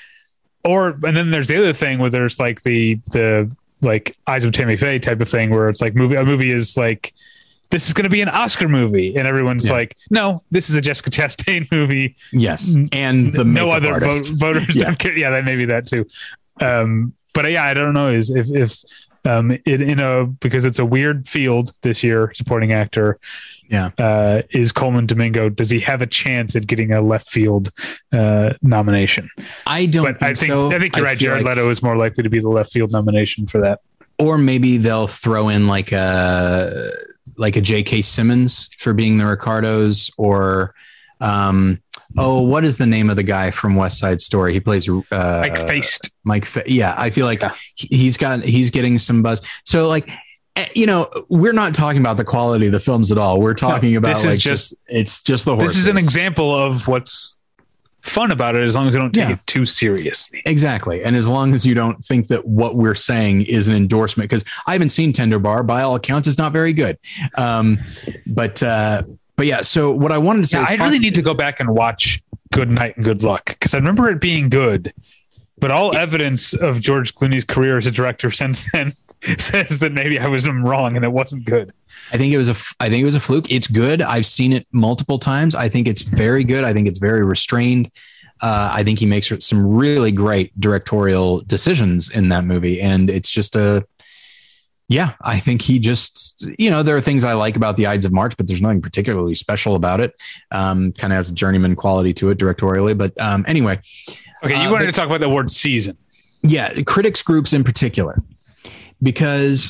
Or and then there's the other thing where there's like the the like Eyes of Tammy Faye type of thing where it's like movie a movie is like, this is going to be an Oscar movie, and everyone's Yeah. like, no, this is a Jessica Chastain movie. Yes, and the no makeup other vo- artist. voters Yeah. don't care. Yeah, that maybe that too. Um, but uh, yeah, I don't know is if if um it in a because it's a weird field this year. Supporting actor, Yeah. uh, is Coleman Domingo. Does he have a chance at getting a left field uh, nomination? I don't But think I think so. I think you're right. feel Jared like- Leto is more likely to be the left field nomination for that. or maybe they'll throw in like a like a J K Simmons for being the Ricardos, or um oh what is the name of the guy from West Side Story? He plays uh Like faced. Mike Fa- yeah, I feel like Yeah. he- he's got he's getting some buzz. So like eh, you know, we're not talking about the quality of the films at all. We're talking No, about this is like just- just, it's just the horses. This is an example of what's fun about it, as long as we don't take Yeah. it too seriously. Exactly. And as long as you don't think that what we're saying is an endorsement, because I haven't seen Tender Bar, by all accounts, it's not very good. Um, but, uh, but yeah, so what I wanted to say Yeah, is I talk- really need to go back and watch Good Night and Good Luck because I remember it being good, but all evidence of George Clooney's career as a director since then says that maybe I was wrong and it wasn't good. I think it was a, f- I think it was a fluke. It's good. I've seen it multiple times. I think it's very good. I think it's very restrained. Uh, I think he makes some really great directorial decisions in that movie. And it's just a, yeah, I think he just, you know, there are things I like about the Ides of March, but there's nothing particularly special about it. Um, kind of has a journeyman quality to it directorially. But um, anyway. Okay, you Uh, wanted but- to talk about the word season. Yeah, critics groups in particular, because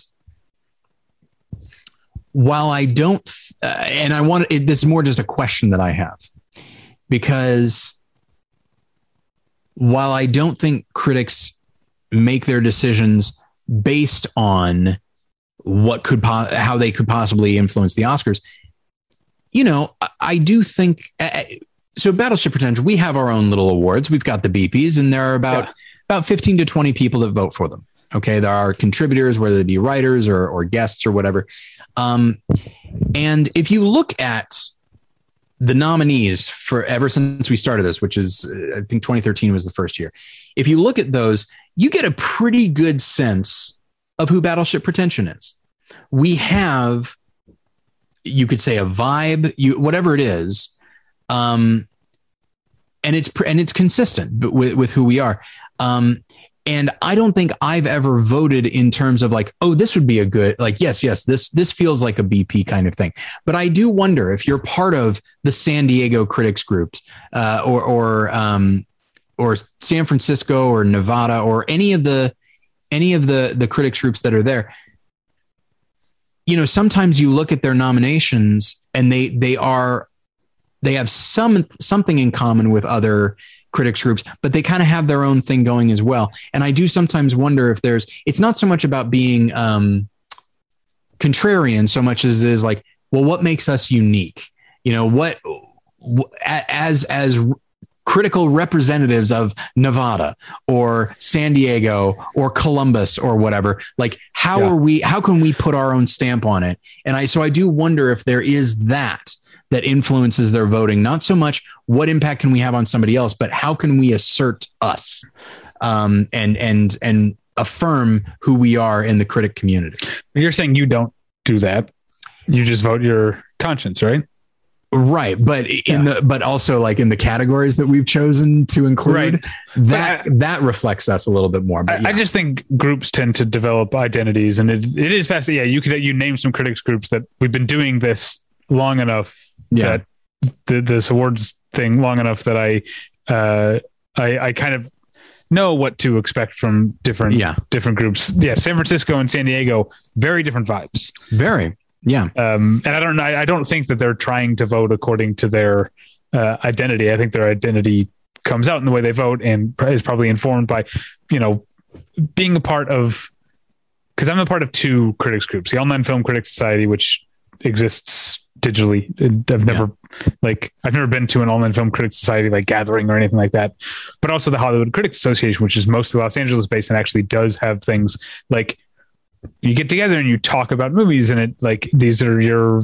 while I don't, uh, and I want it, this is more just a question that I have, because while I don't think critics make their decisions based on what could, po- how they could possibly influence the Oscars, you know, I, I do think, uh, so Battleship Potential, we have our own little awards. We've got the B Ps, and there are about, Yeah. about fifteen to twenty people that vote for them. Okay. There are contributors, whether they be writers or, or guests or whatever. Um, and if you look at the nominees for ever since we started this, which is, I think twenty thirteen was the first year. If you look at those, you get a pretty good sense of who Battleship Pretension is. We have, you could say, a vibe, you, whatever it is. Um, and it's, and it's consistent with, with who we are. Um, And I don't think I've ever voted in terms of like, oh, this would be a good, like, yes, yes, this, this feels like a B P kind of thing. But I do wonder if you're part of the San Diego critics groups, uh, or, or, um, or San Francisco or Nevada or any of the, any of the, the critics groups that are there. You know, sometimes you look at their nominations and they, they are, they have some, something in common with other critics groups, but they kind of have their own thing going as well. And I do sometimes wonder if there's, it's not so much about being um, contrarian so much as it is like, well, what makes us unique? You know, what, as, as critical representatives of Nevada or San Diego or Columbus or whatever, like how yeah. are we, how can we put our own stamp on it? And I, so I do wonder if there is that, that influences their voting, not so much what impact can we have on somebody else, but how can we assert us um, and, and, and affirm who we are in the critic community. You're saying you don't do that. You just vote your conscience, right? Right. But in yeah. the, but also like in the categories that we've chosen to include, right. that, I, that reflects us a little bit more. But I, yeah. I just think groups tend to develop identities, and it, it is fascinating. Yeah. You could, you name some critics groups that we've been doing this long enough yeah. that the, this awards thing long enough that I, uh, I, I kind of know what to expect from different, yeah. different groups. Yeah. San Francisco and San Diego, very different vibes. Very. Yeah. Um, and I don't know. I, I don't think that they're trying to vote according to their uh, identity. I think their identity comes out in the way they vote and is probably informed by, you know, being a part of, because I'm a part of two critics groups, the Online Film Critics Society, which exists digitally. I've never yeah. like, I've never been to an Online Film Critics Society, like gathering or anything like that, but also the Hollywood Critics Association, which is mostly Los Angeles based and actually does have things like, you get together and you talk about movies, and it like, these are your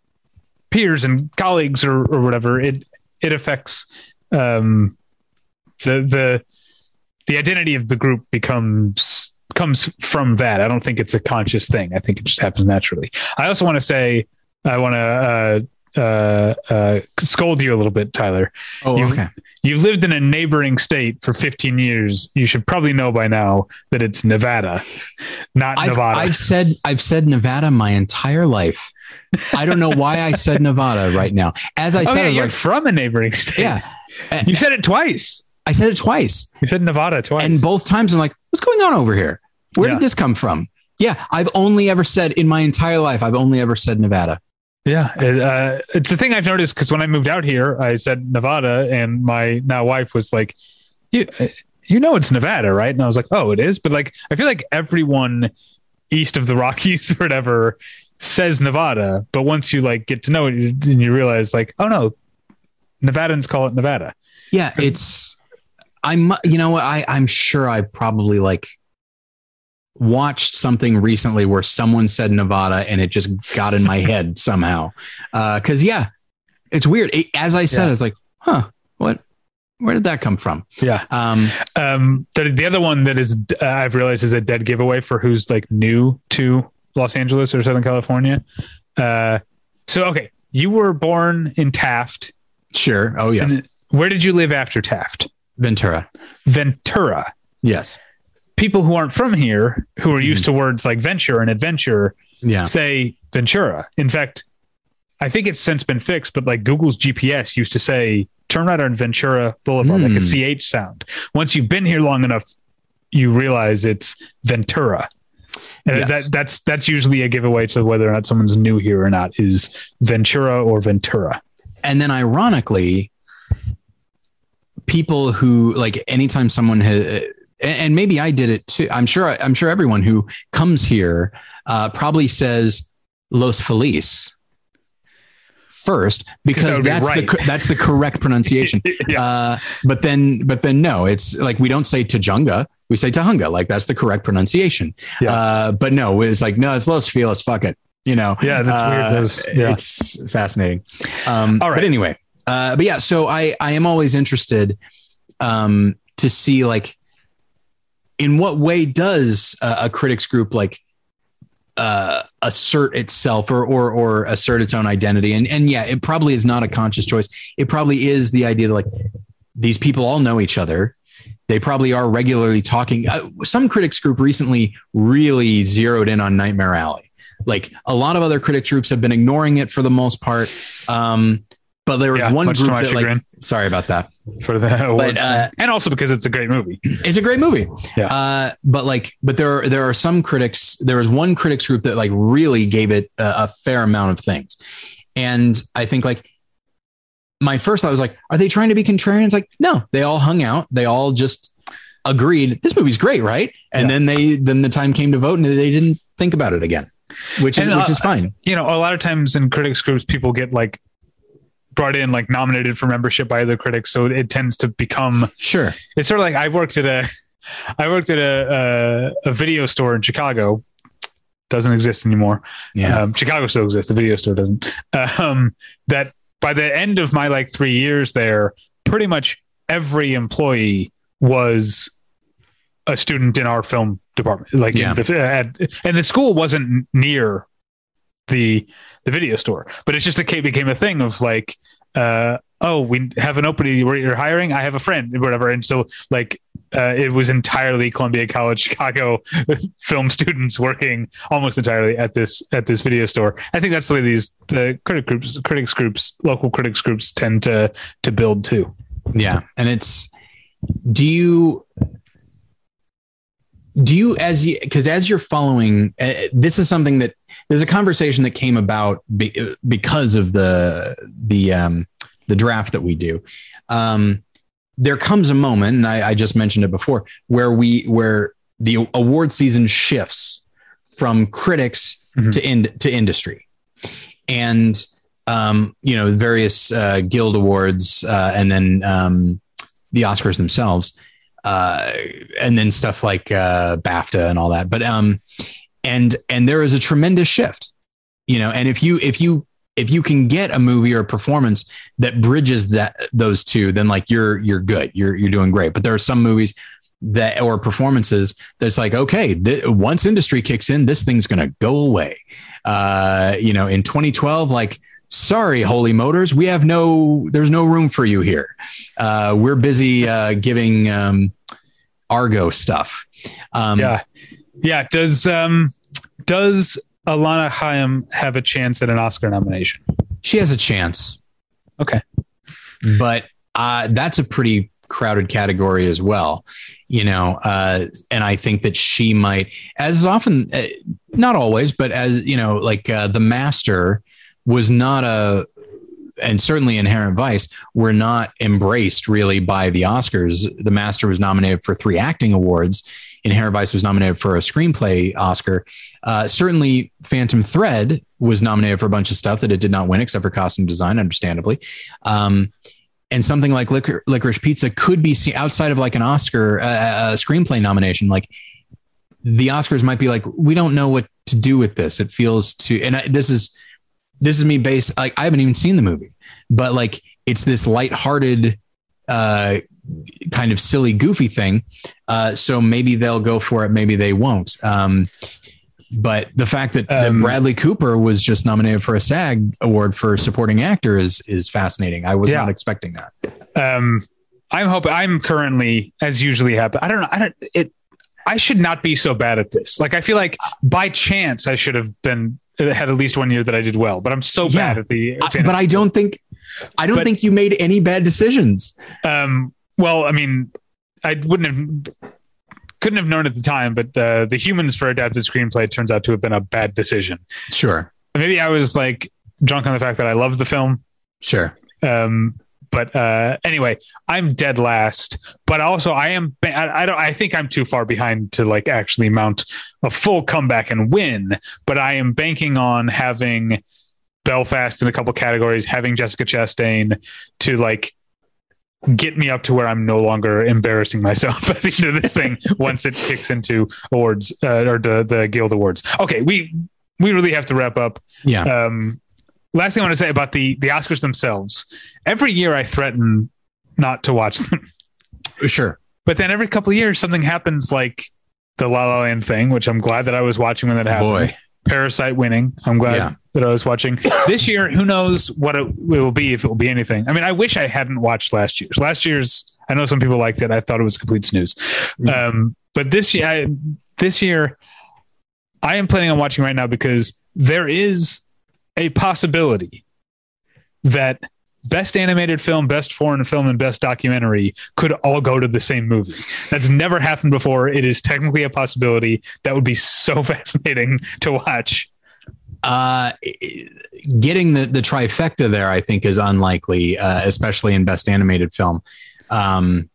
peers and colleagues or, or whatever. It, it affects, um, the, the, the identity of the group becomes, comes from that. I don't think it's a conscious thing. I think it just happens naturally. I also want to say, I want to, uh, uh, uh, scold you a little bit, Tyler. Oh, you've, okay. You've lived in a neighboring state for fifteen years. You should probably know by now that it's Nevada, not I've, Nevada. I've said, I've said Nevada my entire life. I don't know why I said Nevada right now. As I oh, said, yeah, I was you're like, from a neighboring state. Yeah. You said it twice. I said it twice. You said Nevada twice. And both times I'm like, what's going on over here? Where yeah. did this come from? Yeah. I've only ever said in my entire life, I've only ever said Nevada. Yeah, it, uh, it's the thing I've noticed, because when I moved out here, I said Nevada, and my now wife was like, "You, you know, it's Nevada, right?" And I was like, "Oh, it is." But like, I feel like everyone east of the Rockies or whatever says Nevada, but once you like get to know it, and you realize like, oh no, Nevadans call it Nevada. Yeah, it's. I'm. You know, I I'm sure I probably like. watched something recently where someone said Nevada and it just got in my head somehow. Uh, cause yeah, it's weird. It, as I said, yeah. it's like, huh, what, where did that come from? Yeah. Um, um, the, the other one that is, uh, I've realized is a dead giveaway for who's like new to Los Angeles or Southern California. Uh, so, okay. You were born in Taft. Sure. Oh yes. And where did you live after Taft? Ventura. Ventura. Yes. People who aren't from here, who are used mm-hmm. to words like venture and adventure, yeah. say Ventura. In fact, I think it's since been fixed, but like Google's G P S used to say turn right on Ventura Boulevard, mm. like a C H sound. Once you've been here long enough, you realize it's Ventura. And yes. that, that's that's usually a giveaway to whether or not someone's new here or not, is Ventura or Ventura. And then ironically, people who like anytime someone has, and maybe I did it too. I'm sure, I'm sure everyone who comes here uh, probably says Los Feliz first because that that's be right. the that's the correct pronunciation. yeah. Uh, but then but then no, it's like we don't say Tujunga, we say Tahunga. Like that's the correct pronunciation. Yeah. Uh, but no, it's like no, it's Los Feliz. Fuck it. You know. Yeah, that's uh, weird. Those, yeah. It's fascinating. Um, All right. But anyway, uh, but yeah, so I I am always interested um, to see like in what way does a, a critics group like uh, assert itself or, or, or assert its own identity. And, and yeah, it probably is not a conscious choice. It probably is the idea that like these people all know each other. They probably are regularly talking. Uh, some critics group recently really zeroed in on Nightmare Alley. Like a lot of other critics groups have been ignoring it for the most part. Um, but there was yeah, one group that chagrin. like, sorry about that. For the awards but, uh, and also because it's a great movie. It's a great movie. Yeah. Uh, but like, but there are, there are some critics, there was one critics group that like really gave it a, a fair amount of things. And I think like my first thought was like, are they trying to be contrarian? It's like, no, they all hung out. They all just agreed. This movie's great. Right. And yeah. then they, then the time came to vote and they didn't think about it again, which is, and, which uh, is fine. You know, a lot of times in critics groups, people get like, brought in like nominated for membership by other critics, so it tends to become sure. It's sort of like I worked at a, I worked at a a, a video store in Chicago, doesn't exist anymore. Yeah, um, Chicago still exists. The video store doesn't. Um, that by the end of my like three years there, pretty much every employee was a student in our film department. Like, yeah. in the, at, and the school wasn't near the the video store, but it's just a became a thing of like, uh, oh, we have an opening where you're hiring. I have a friend, whatever. And so like, uh, it was entirely Columbia College, Chicago film students working almost entirely at this, at this video store. I think that's the way these, the critic groups, critics groups, local critics groups tend to, to build too. Yeah. And it's, do you, do you, as you, cause as you're following, uh, this is something that there's a conversation that came about be, because of the, the, um, the draft that we do. Um, there comes a moment, and I, I just mentioned it before, where we, where the award season shifts from critics mm-hmm. to in, to industry, and, um, you know, various, uh, guild awards, uh, and then, um, the Oscars themselves. Uh, and then stuff like uh, BAFTA and all that. But um, and and there is a tremendous shift, you know. And if you if you if you can get a movie or a performance that bridges that those two, then like you're you're good. You're you're doing great. But there are some movies that or performances that's like, okay, th- once industry kicks in, this thing's gonna go away. Uh, you know, in twenty twelve, like. Sorry, Holy Motors. We have no, there's no room for you here. Uh, we're busy uh, giving um, Argo stuff. Um, yeah. Yeah. Does, um, does Alana Haim have a chance at an Oscar nomination? She has a chance. Okay. But uh, that's a pretty crowded category as well, you know, uh, and I think that she might, as often, uh, not always, but as, you know, like uh, The Master was not a, and certainly Inherent Vice were not embraced really by the Oscars. The Master was nominated for three acting awards. Inherent Vice was nominated for a screenplay Oscar. Uh, certainly Phantom Thread was nominated for a bunch of stuff that it did not win, except for costume design, understandably. Um, and something like Licor- Licorice Pizza could be seen outside of like an Oscar, uh, a screenplay nomination. Like the Oscars might be like, we don't know what to do with this. It feels too, and I, this is, This is me based, like, I haven't even seen the movie, but like, it's this lighthearted, uh, kind of silly, goofy thing. Uh, so maybe they'll go for it. Maybe they won't. Um, but the fact that, um, that Bradley Cooper was just nominated for a SAG award for supporting actor is, is fascinating. I was yeah. not expecting that. Um, I'm hoping I'm currently, as usually happens. I don't know. I don't, it, I should not be so bad at this. Like, I feel like by chance I should have been, had at least one year that I did well, but I'm so yeah, bad at the, I, but I don't think, I don't but, think you made any bad decisions. Um, well, I mean, I wouldn't have, couldn't have known at the time, but the, the Humans for adapted screenplay turns out to have been a bad decision. Sure. Maybe I was like drunk on the fact that I loved the film. Sure. Um, But uh, anyway, I'm dead last. But also, I am. I, I don't. I think I'm too far behind to like actually mount a full comeback and win. But I am banking on having Belfast in a couple categories, having Jessica Chastain to like get me up to where I'm no longer embarrassing myself at the end of this thing once it kicks into awards uh, or the, the Guild Awards. Okay, we we really have to wrap up. Yeah. Um, last thing I want to say about the the Oscars themselves. Every year I threaten not to watch them. Sure. But then every couple of years something happens, like the La La Land thing, which I'm glad that I was watching when that happened. Boy. Parasite winning. I'm glad Yeah. that I was watching. This year, who knows what it, it will be, if it will be anything. I mean, I wish I hadn't watched last year's. Last year's, I know some people liked it. I thought it was a complete snooze. Mm-hmm. Um, but this year, I, this year, I am planning on watching right now because there is a possibility that Best Animated Film, Best Foreign Film, and Best Documentary could all go to the same movie. That's never happened before. It is technically a possibility. That would be so fascinating to watch. Uh, getting the, the trifecta there, I think, is unlikely, uh, especially in Best Animated Film. Um,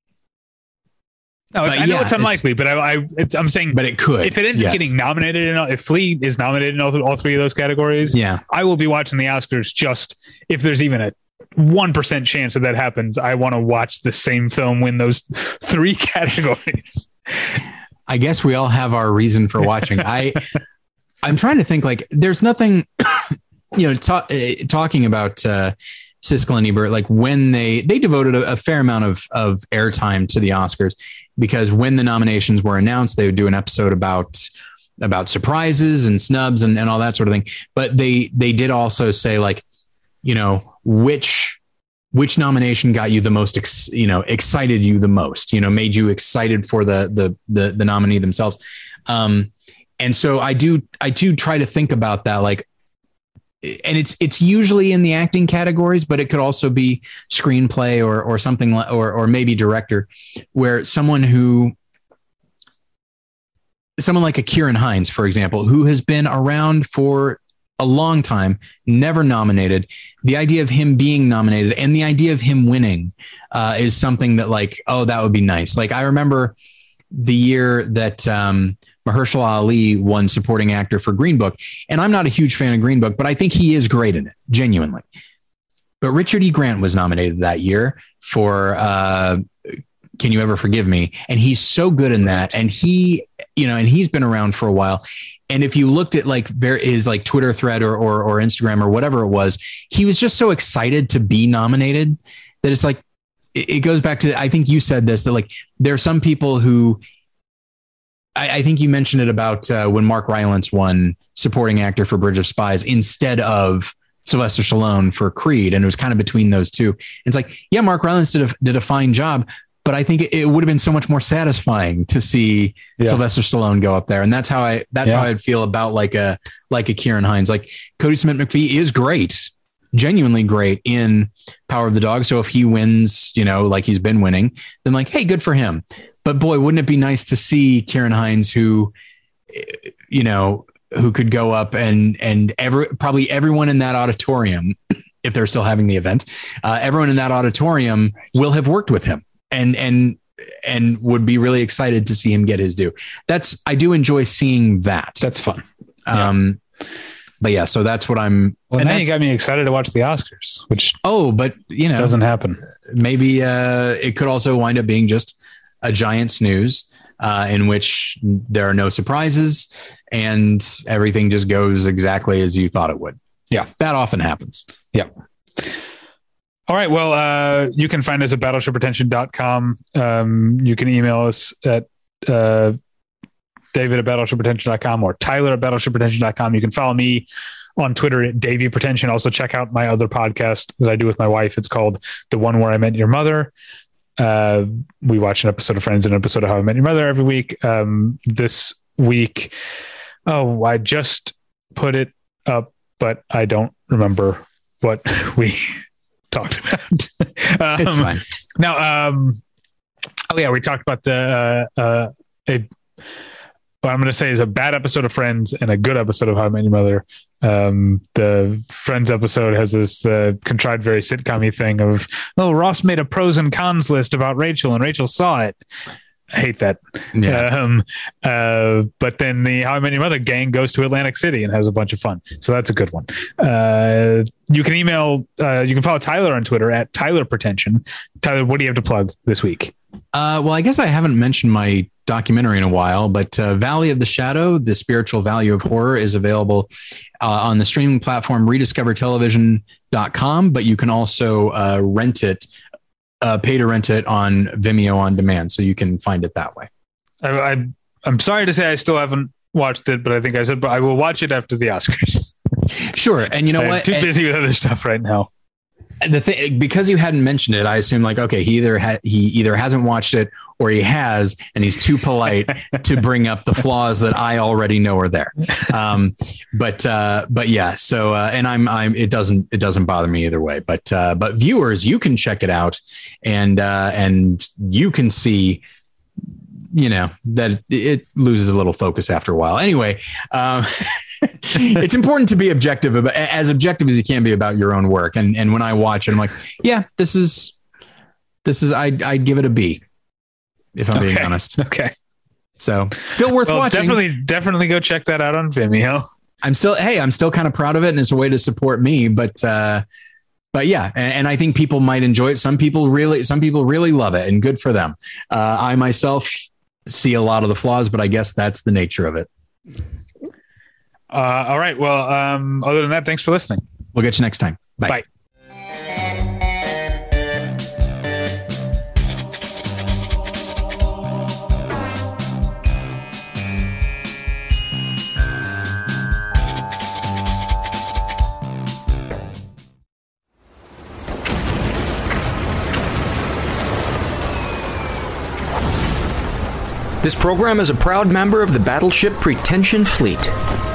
no, I know yeah, it's unlikely, it's, but I, I it's, I'm saying, but it could. If it ends yes. up getting nominated, in all, if Flea is nominated in all, all three of those categories, yeah, I will be watching the Oscars. Just if there's even a one percent chance that that happens, I want to watch the same film win those three categories. I guess we all have our reason for watching. I, I'm trying to think, like, there's nothing, you know, ta- uh, talking about uh, Siskel and Ebert, like when they, they devoted a, a fair amount of, of airtime to the Oscars, because when the nominations were announced, they would do an episode about, about surprises and snubs and, and all that sort of thing. But they, they did also say, like, you know, which, which nomination got you the most, ex, you know, excited you the most, you know, made you excited for the, the, the, the nominee themselves. Um, and so I do, I do try to think about that, like, and it's, it's usually in the acting categories, but it could also be screenplay or, or something like, or, or maybe director, where someone who, someone like a Kieran Hines, for example, who has been around for a long time, never nominated. The idea of him being nominated and the idea of him winning uh, is something that, like, oh, that would be nice. Like, I remember the year that um, Mahershala Ali won supporting actor for Green Book. And I'm not a huge fan of Green Book, but I think he is great in it, genuinely. But Richard E. Grant was nominated that year for uh, Can You Ever Forgive Me? And he's so good in that. And he, you know, and he's been around for a while. And if you looked at, like, there is like Twitter thread or, or, or Instagram or whatever it was, he was just so excited to be nominated that it's like, it, it goes back to, I think you said this, that, like, there are some people who, I, I think you mentioned it about uh, when Mark Rylance won supporting actor for Bridge of Spies instead of Sylvester Stallone for Creed. And it was kind of between those two. It's like, yeah, Mark Rylance did a, did a fine job, but I think it, it would have been so much more satisfying to see yeah. Sylvester Stallone go up there. And that's how I, that's yeah. how I'd feel about like a, like a Kieran Hines. Like, Cody Smith-McPhee is great, genuinely great in Power of the Dog. So if he wins, you know, like he's been winning, then, like, hey, good for him. But boy, wouldn't it be nice to see Kieran Hines, who, you know, who could go up and, and every, probably everyone in that auditorium, if they're still having the event, uh, everyone in that auditorium will have worked with him. And, and, and would be really excited to see him get his due. That's, I do enjoy seeing that. That's fun. Um, yeah. But yeah, so that's what I'm. Well, now you got me excited to watch the Oscars, which oh, but you know, doesn't happen. Maybe uh, it could also wind up being just a giant snooze uh, in which there are no surprises and everything just goes exactly as you thought it would. Yeah, that often happens. Yeah. All right. Well, uh, you can find us at battleship retention dot com. Um, you can email us at uh, David at battleship retention dot com or Tyler at battleship retention dot com. You can follow me on Twitter at Davey Pretension. Also check out my other podcast that I do with my wife. It's called The One Where I Met Your Mother. Uh, we watch an episode of Friends and an episode of How I Met Your Mother every week. Um, this week, oh, I just put it up, but I don't remember what we talked about. um, it's fine. Now, um, oh yeah, we talked about the uh, uh, a. What I'm going to say is a bad episode of Friends and a good episode of How I Met Your Mother. Um, the Friends episode has this uh, contrived, very sitcom-y thing of, oh, Ross made a pros and cons list about Rachel and Rachel saw it. I hate that. Yeah. Um, uh, but then the How I Met Your Mother gang goes to Atlantic City and has a bunch of fun. So that's a good one. Uh, you can email, uh, you can follow Tyler on Twitter at Tyler Pretension. Tyler, what do you have to plug this week? Uh, well, I guess I haven't mentioned my documentary in a while, but uh, Valley of the Shadow, The Spiritual Value of Horror, is available uh, on the streaming platform rediscover television dot com, but you can also uh, rent it, uh, pay to rent it on Vimeo on demand, so you can find it that way. I, I, I'm sorry to say I still haven't watched it, but I think I said, but I will watch it after the Oscars. Sure. And you know I'm what? too busy with other stuff right now. The thing, because you hadn't mentioned it, I assume like, okay, he either ha- he either hasn't watched it or he has, and he's too polite to bring up the flaws that I already know are there. Um, but uh, but yeah, so uh, and I'm I'm it doesn't it doesn't bother me either way. But uh, but viewers, you can check it out, and uh, and you can see, you know, that it, it loses a little focus after a while. Anyway. Um, It's important to be objective, about, as objective as you can be about your own work. And and when I watch it, I'm like, yeah, this is, this is, I I'd give it a B, if I'm okay. being honest. Okay. So still worth well, watching. Definitely, definitely go check that out on Vimeo. I'm still, hey, I'm still kind of proud of it, and it's a way to support me. But uh, but yeah, and, and I think people might enjoy it. Some people really, some people really love it, and good for them. Uh, I myself see a lot of the flaws, but I guess that's the nature of it. Uh, all right. Well, um, other than that, thanks for listening. We'll get you next time. Bye. Bye. This program is a proud member of the Battleship Pretension Fleet.